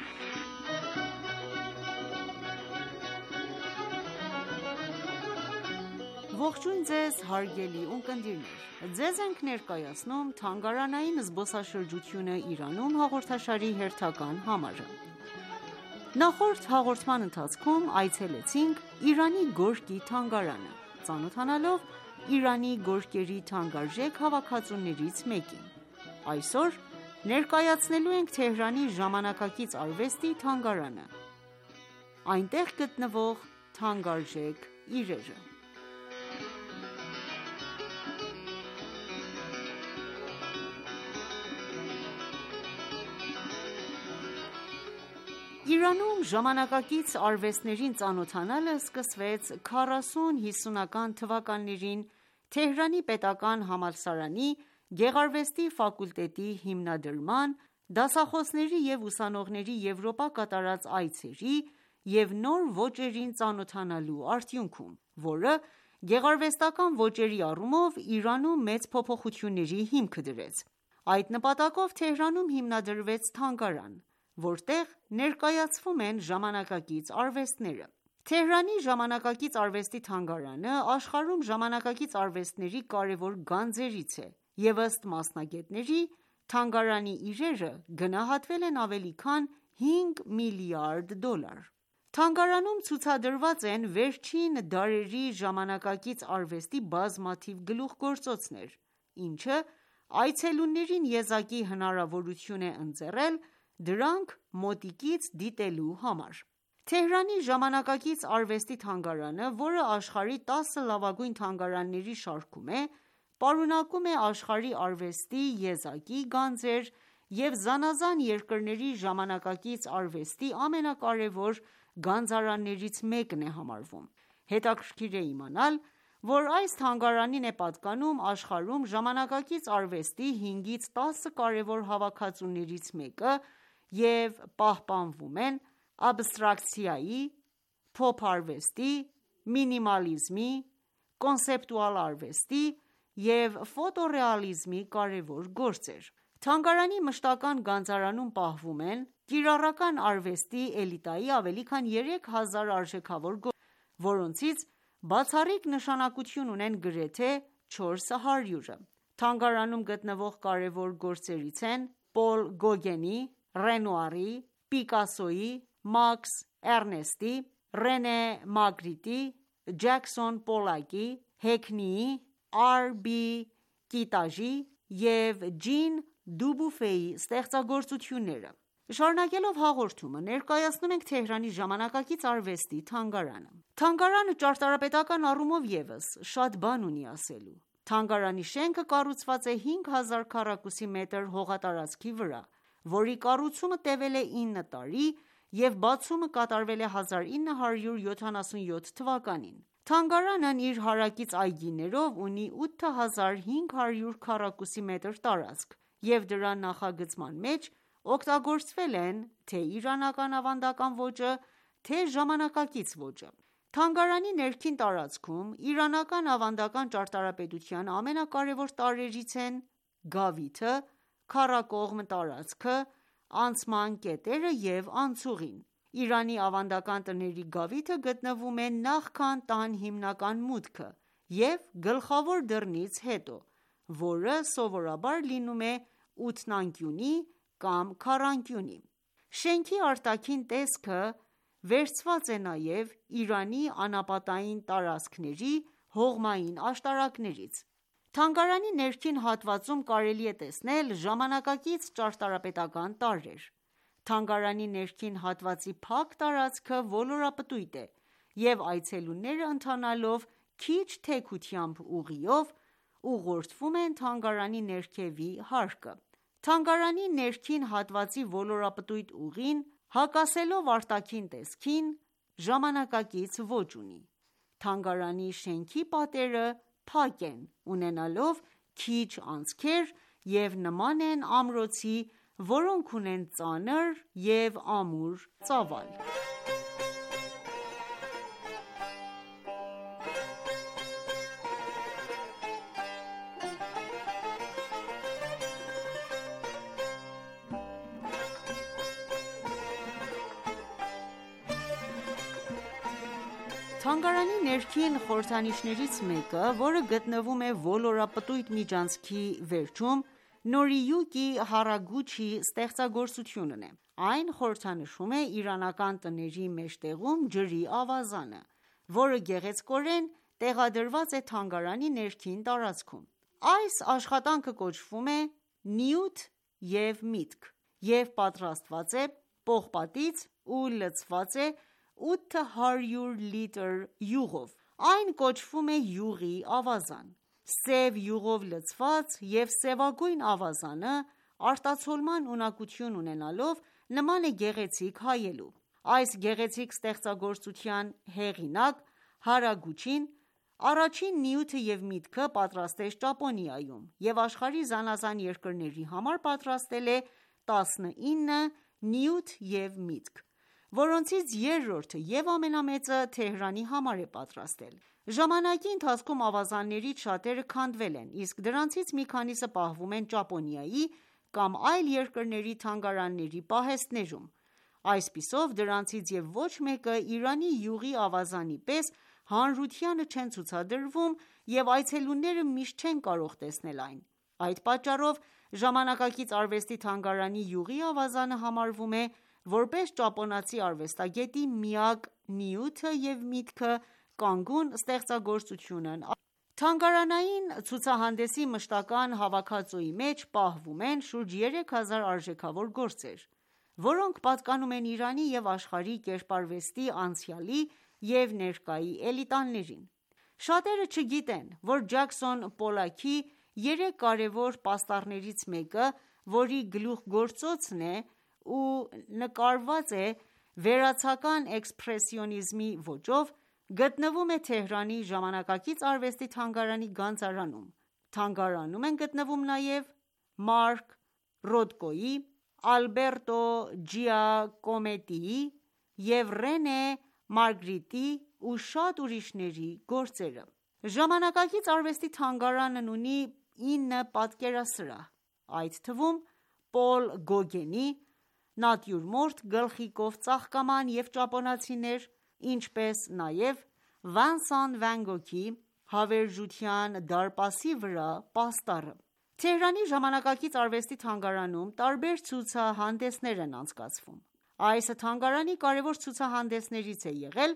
[SPEAKER 2] Ողջույն ձեզ հարգելի ունկնդիրներ։ Ձեզ ենք ներկայացնում թանգարանային զբոսաշրջությունը Իրանում հաղորդաշարի հերթական համարը։ Նախորդ հաղորդման ընթացքում այցելեցինք Իրանի Գորկի թանգարանը, ծանոթանալով Իրանի գորգերի թանկարժեք հավաքածուներից մեկին։ Այսօր ներկայացնելու ենք Թեհրանի ժամանակակից արվեստի թանգարանը, այնտեղ գտնվող թանկարժեք իրերը։ Իրանում ժամանակակից արվեստներին ծանոթանալը սկսվեց 40-50-ական թվականներին Թեհրանի պետական համալսարանի գեղարվեստի ֆակուլտետի հիմնադրման, դասախոսների և ուսանողների Եվրոպա կատարած այցերի և նոր ոճերին ծանոթանալու արդյունքում, որը գեղարվեստական ոճերի առումով Իրանում մեծ փոփոխությունների հիմքը դրեց։ Այդ նպատակով Թեհրանում հիմնադրվեց թանգարան, որտեղ ներկայացվում են ժամանակակից արվեստները։ Թեհրանի ժամանակակից արվեստի թանգարանը աշխարհում ժամանակակից արվեստների կարևոր գանձերից է, և ըստ մասնագետների, թանգարանի իրերը գնահատվել են ավելի քան
[SPEAKER 10] $5 միլիարդ։ Թանգարանում ցուցադրված են վերջին դարերի ժամանակակից արվեստի բազմաթիվ գլուխգործոցներ, ինչը այցելուներին եզակի հնարավորություն է ընձեռել դրանք մոտիկից դիտելու համար։ Թեհրանի ժամանակակից արվեստի թանգարանը, որը աշխարհի 10 լավագույն թանգարանների շարքում է, պարունակում է աշխարհի արվեստի եզակի գանձեր և զանազան երկրների ժամանակակից արվեստի ամենակարևոր գանձարաններից մեկն է համարվում։ Հետաքրքիր է իմանալ, որ այս թանգարանին է պատկանում աշխարհում ժամանակակից արվեստի 5-ից 10 կարևոր հավաքածուներից մեկը և պահպանվում են աբստրակցիայի, փոփ արվեստի, մինիմալիզմի, կոնցեպտուալ արվեստի և ֆոտոռեալիզմի կարևոր գործեր։ Թանգարանի մշտական գանձարանում պահվում են կիրառական արվեստի էլիտայի ավելի քան 3000 արժեքավոր գործեր, որոնցից բացառիկ նշանակություն ունեն գրեթե 400-ը։ Թանգարանում գտնվող կարևոր գործերից են Պոլ Գոգենի, Ռենուարի, Պիկասոյի, Մաքս Էրնեստի, Ռենե Մագրիտի, Ջաքսոն Պոլակի, Հեքնիի, R.B. Կիտաժի և Ջին Դուբուֆեի ստեղծագործությունները։ Շարունակելով հաղորդումը, ներկայացնում ենք Թեհրանի ժամանակակից արվեստի թանգարանը։ Թանգարանը ճարտարապետական առումով ևս շատ բան ունի ասելու։ Թանգարանի շենքը կառուցված է 5000 քառակուսի մետր հողատարածքի վրա, որի կառուցումը տևել է 9 տարի և բացումը կատարվել է 1977 թվականին։ Թանգարանն իր հարակից այգիներով ունի 8500 քառակուսի մետր տարածք, և դրա նախագծման մեջ օգտագործվել են թե իրանական ավանդական ոճը, թե ժամանակակից ոճը։ Թանգարանի ներքին տարածքում իրանական ավանդական ճարտարապետության ամենակարևոր տարրերից են գավիթը, քառակողմ տարածքը, անցման կետերը և անցուղին։ Իրանի ավանդական տների գավիթը գտնվում է նախքան տան հիմնական մուտքը և գլխավոր դռնից հետո, որը սովորաբար լինում է ութնանկյունի կամ քառանկյունի։ Շենքի արտաքին տեսքը վերցված է նաև Իրանի անապատային տարածքների հողմային աշտարակներից։ Թանգարանի ներքին հատվածում կարելի է տեսնել ժամանակակից ճարտարապետական տարրեր։ Թանգարանի ներքին հատվածի փակ տարածքը ոլորապտույտ է, և այցելուները ընթանալով քիչ թեքությամբ ուղիով ուղղորդվում են թանգարանի ներքևի հարկը։ Թանգարանի ներքին հատվածի ոլորապտույտ ուղին, հակասելով արտաքին տեսքին, ժամանակակից ոճ ունի։ Թանգարանի շենքի պատերը փակ են, ունենալով քիչ անցքեր և նման են ամրոցի, որոնք ունեն ծանր և ամուր ծավալ։ Թանգարանի ներքին խորհրդանիշներից մեկը, որը գտնվում է ոլորապտույտ միջանցքի վերջում, Նորիյուկի Հարագուչի ստեղծագործությունն է։ Այն խորհրդանշում է իրանական տների մեջտեղում ջրի ավազանը, որը գեղեցկորեն տեղադրված է թանգարանի ներքին տարածքում։ Այս աշխատանքը կոչվում է «Նյութ և միտք» և պատրաստված է պողպատից ու լցված է 800 լիտր յուղով։ Այն կոչվում է յուղի ավազան։ Սև յուղով լցված և սևագույն ավազանը արտացոլման ունակություն ունենալով նման է գեղեցիկ հայելու։ Այս գեղեցիկ ստեղծագործության հեղինակ Հարագուչին առաջին նյութը և միտքը պատրաստեց Ճապոնիայում և աշխարհի զանազան երկրների համար պատրաստել է 19 նյութ և միտք, որոնցից երրորդը և ամենամեծը Թեհրանի համար է պատրաստել։ Ժամանակի ընթացքում ավազաններից շատերը քանդվել են, իսկ դրանցից մի քանիսը պահվում են Ճապոնիայի կամ այլ երկրների թանգարանների պահեստներում։ Այսպիսով, դրանցից և ոչ մեկը Իրանի յուղի ավազանի պես հանրությանը չեն ցուցադրվում և այցելուները միշտ չեն կարող տեսնել այն։ Այդ պատճառով ժամանակակից արվեստի թանգարանի յուղի ավազանը համարվում է որպես ճապոնացի արվեստագետի միակ նյութը և միտքը կանգուն ստեղծագործությունն Թանգարանային ցուցահանդեսի մշտական հավաքածուի մեջ պահվում են շուրջ 3000 արժեքավոր գործեր, որոնք պատկանում են Իրանի և աշխարհի կերպարվեստի անցյալի և ներկայի էլիտաներին։ Շատերը չգիտեն, որ Ջաքսոն Պոլլաքի 3 կարևոր պաստառներից մեկը, որի գլուխգործոցն է ու նկարված է վերացական էքսպրեսիոնիզմի ոճով, գտնվում է Թեհրանի ժամանակակից արվեստի թանգարանի գանձարանում։ Թանգարանում են գտնվում նաև Մարկ Ռոթկոյի, Ալբերտո Ջիակոմետիի և Ռենե Մարգրիտի ու շատ ուրիշների գործերը։ Ժամանակակից արվեստի թանգարանն ունի 9 պատկերասրահ, այդ թվում Պոլ Գոգենի «Նատյուրմորտ» գլխիկով ծաղկաման և ճապոնացիներ, ինչպես նաև Վանսան Վան Գոգի «Հավերժության դարպասի վրա» պաստառը։ Թեհրանի ժամանակակից արվեստի թանգարանում տարբեր ցուցահանդեսներ են անցկացվում։ Այս թանգարանի կարևոր ցուցահանդեսներից է եղել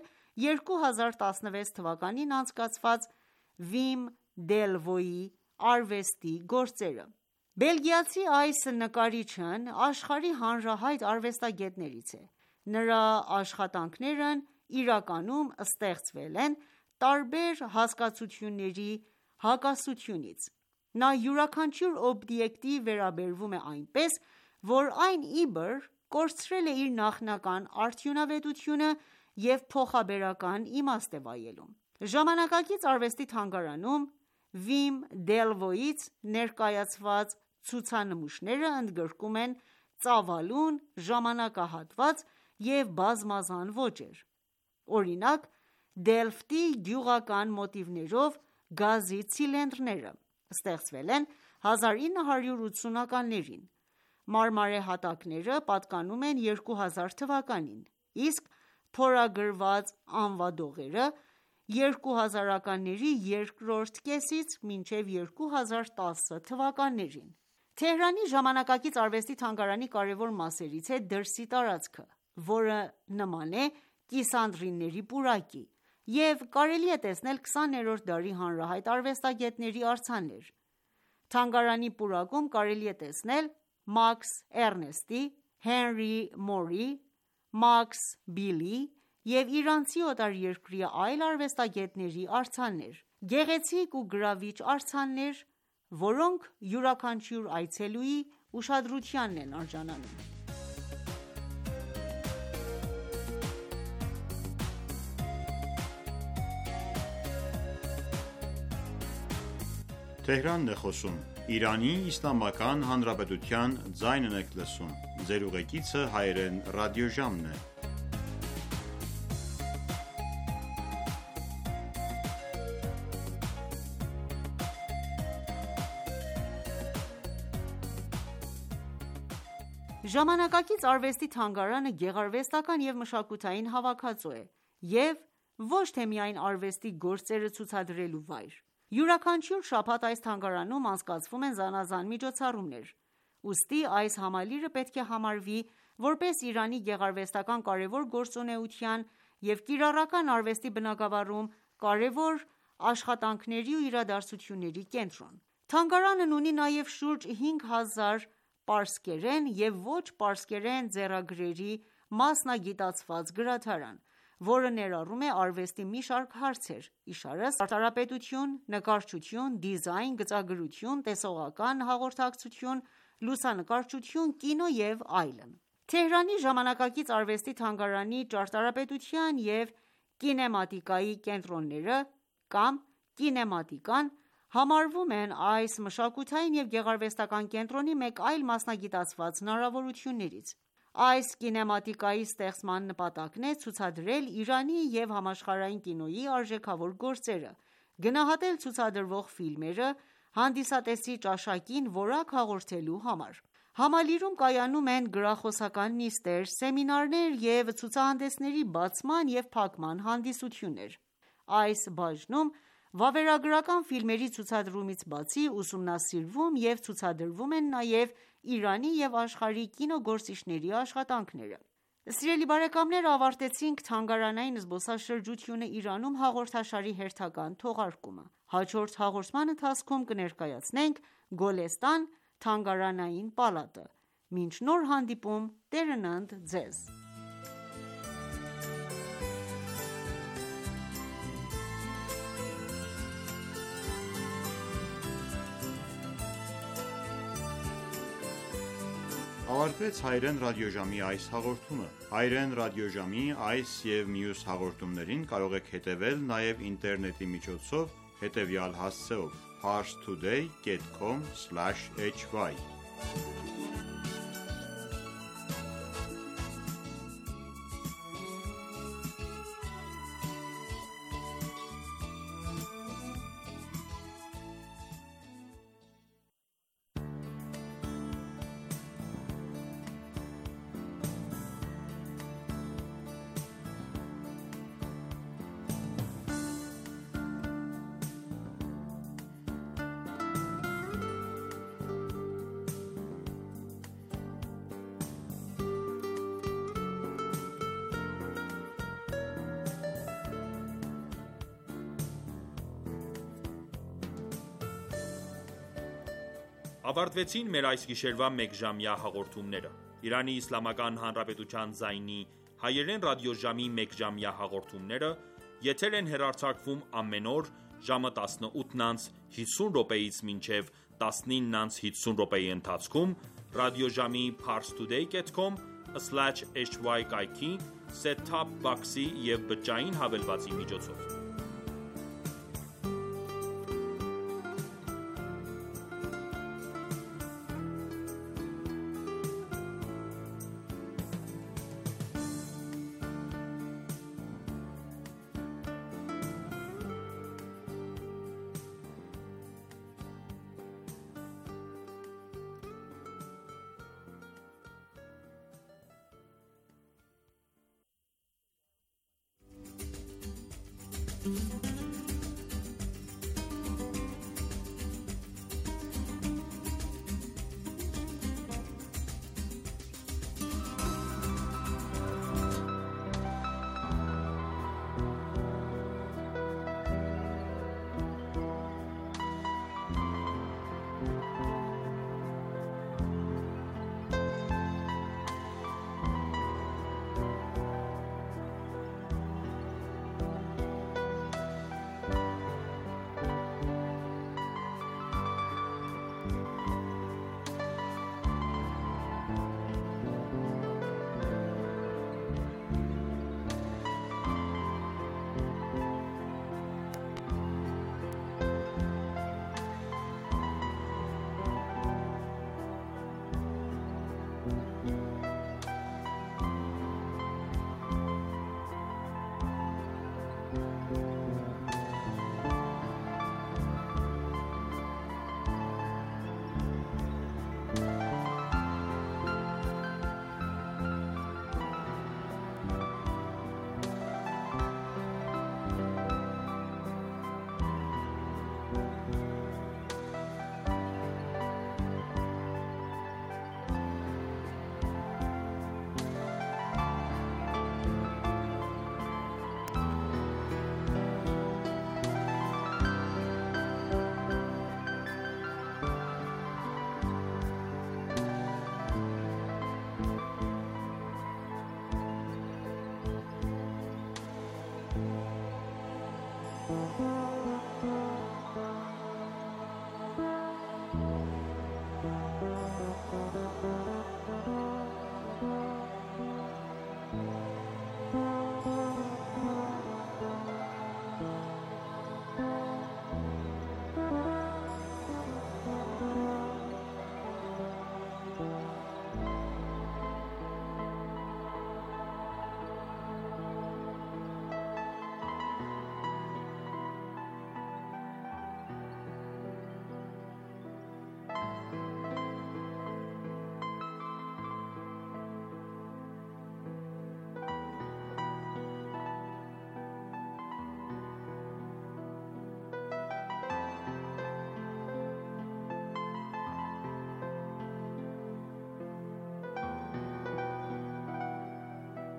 [SPEAKER 10] 2016 թվականին անցկացված Վիմ Դելվոյի արվեստի գործերը։ Բելգիացի այս նկարիչն աշխարհի հանրահայտ արվեստագետներից է։ Նրա աշխատանքներն իրականում ստեղծվել են տարբեր հասկացությունների հակասությունից։ Նա յուրաքանչյուր օբյեկտի վերաբերվում է այնպես, որ այն իբր կորցրել է իր նախնական արդյունավետությունը և փոխաբերական իմաստ է վայելում։ Ժամանակակից արվեստի թանգարանում Վիմ Դելվոյից ներկայացված ցուցանմուշները ընդգրկում են ծավալուն ժամանակահատված և բազմազան ոճեր։ Օրինակ, Դելֆտի գյուղական մոտիվներով գազի ցիլինդրները ստեղծվել են 1980-ականներին։ Մարմարե հատակները պատկանում են 2000 թվականին, իսկ փորագրված անվադողերը 2000-ականների երկրորդ կեսից մինչև 2010 թվականներին։ Թեհրանի ժամանակակից արվեստի թանգարանի կարևոր մասերից է դրսի տարածքը, որը նման է կիսանդրիների պուրակի, և կարելի է տեսնել 20-րդ դարի հանրահայտ արվեստագետների արձաններ։ Թանգարանի պուրակում կարելի է տեսնել Մաքս Էռնեստի, Հենրի Մորի, Մաքս Բիլի և իրանցի օտարերկրյա այլ արվեստագետների արձաններ։ Գեղեցիկ ու գրավիչ արձաններ, որոնք յուրաքանչյուր այցելուի ուշադրությանն են արժանանում։ Ժամանակակից արվեստի թանգարանը գեղարվեստական և մշակութային հավաքածու է և ոչ թե միայն արվեստի գործերը ցուցադրելու վայր։ Յուրաքանչյուր շաբաթ այս թանգարանում անցկացվում են զանազան միջոցառումներ, ուստի այս համալիրը պետք է համարվի որպես Իրանի գեղարվեստական կարևոր գործունեության և կիրառական արվեստի բնագավառում կարևոր աշխատանքների ու իրադարձությունների կենտրոն։ Թանգարանն ունի նաև շուրջ 5000 պարսկերեն և ոչ պարսկերեն ձեռագրերի մասնագիտացված գրադարան, որը ներառում է արվեստի մի շարք հարցեր, իշարս ճարտարապետություն, նկարչություն, դիզայն, գծագրություն, տեսողական հաղորդակցություն, լուսանկարչություն, կինո և այլն։ Թեհրանի ժամանակակից արվեստի թանգարանի ճարտարապետության և կինեմատիկայի կենտրոնները կամ կինեմատիկան համարվում են այս մշակութային և գեղարվեստական կենտրոնի մեկ այլ մասնագիտացված հնարավորություններից։ Այս կինեմատիկայի ստեղծման նպատակն է ցուցադրել Իրանի և համաշխարհային կինոյի արժեքավոր գործերը, գնահատել ցուցադրվող ֆիլմերը, հանդիսատեսի ճաշակին որակ հաղորդելու համար։ Համալիրում կայանում են գրախոսական նիստեր, սեմինարներ և ցուցահանդեսների բացման և փակման հանդիսություններ։ Այս բաժնում վավերագրական ֆիլմերի ցուցադրումից բացի, ուսումնասիրվում և ցուցադրվում են նաև Իրանի և աշխարհի կինոգործիչների աշխատանքները։ Սիրելի բարեկամներ, ավարտեցինք թանգարանային զբոսաշրջությունը Իրանում հաղորդաշարի հերթական թողարկումը։ Հաջորդ հաղորդման ընթացքում կներկայացնենք Գոլեստան թանգարանային պալատը։ Մինչ նոր հանդիպում, Տերն ընդ ձեզ։
[SPEAKER 3] Ավարտվեց հայրեն ռադիոժամի այս հաղորդումը։ Հայրեն ռադիոժամի այս եւ մյուս հաղորդումներին կարող եք հետևել նաեւ ինտերնետի միջոցով հետևյալ հասցեով՝ parstoday.com/hy
[SPEAKER 1] Ավարտվեցին մեր այս գիշերվա մեկժամյա հաղորդումները։ Իրանի Իսլամական Հանրապետության ձայնի հայերեն ռադիոժամի մեկժամյա հաղորդումները եթեր են հեռարձակվում ամեն օր ժամը 18:50 րոպեից մինչև 19:50 ընթացքում ռադիոժամի parstoday.com/hy կայքի set-top box-ի և բջջային հավելվածի միջոցով։
[SPEAKER 11] Mm-hmm.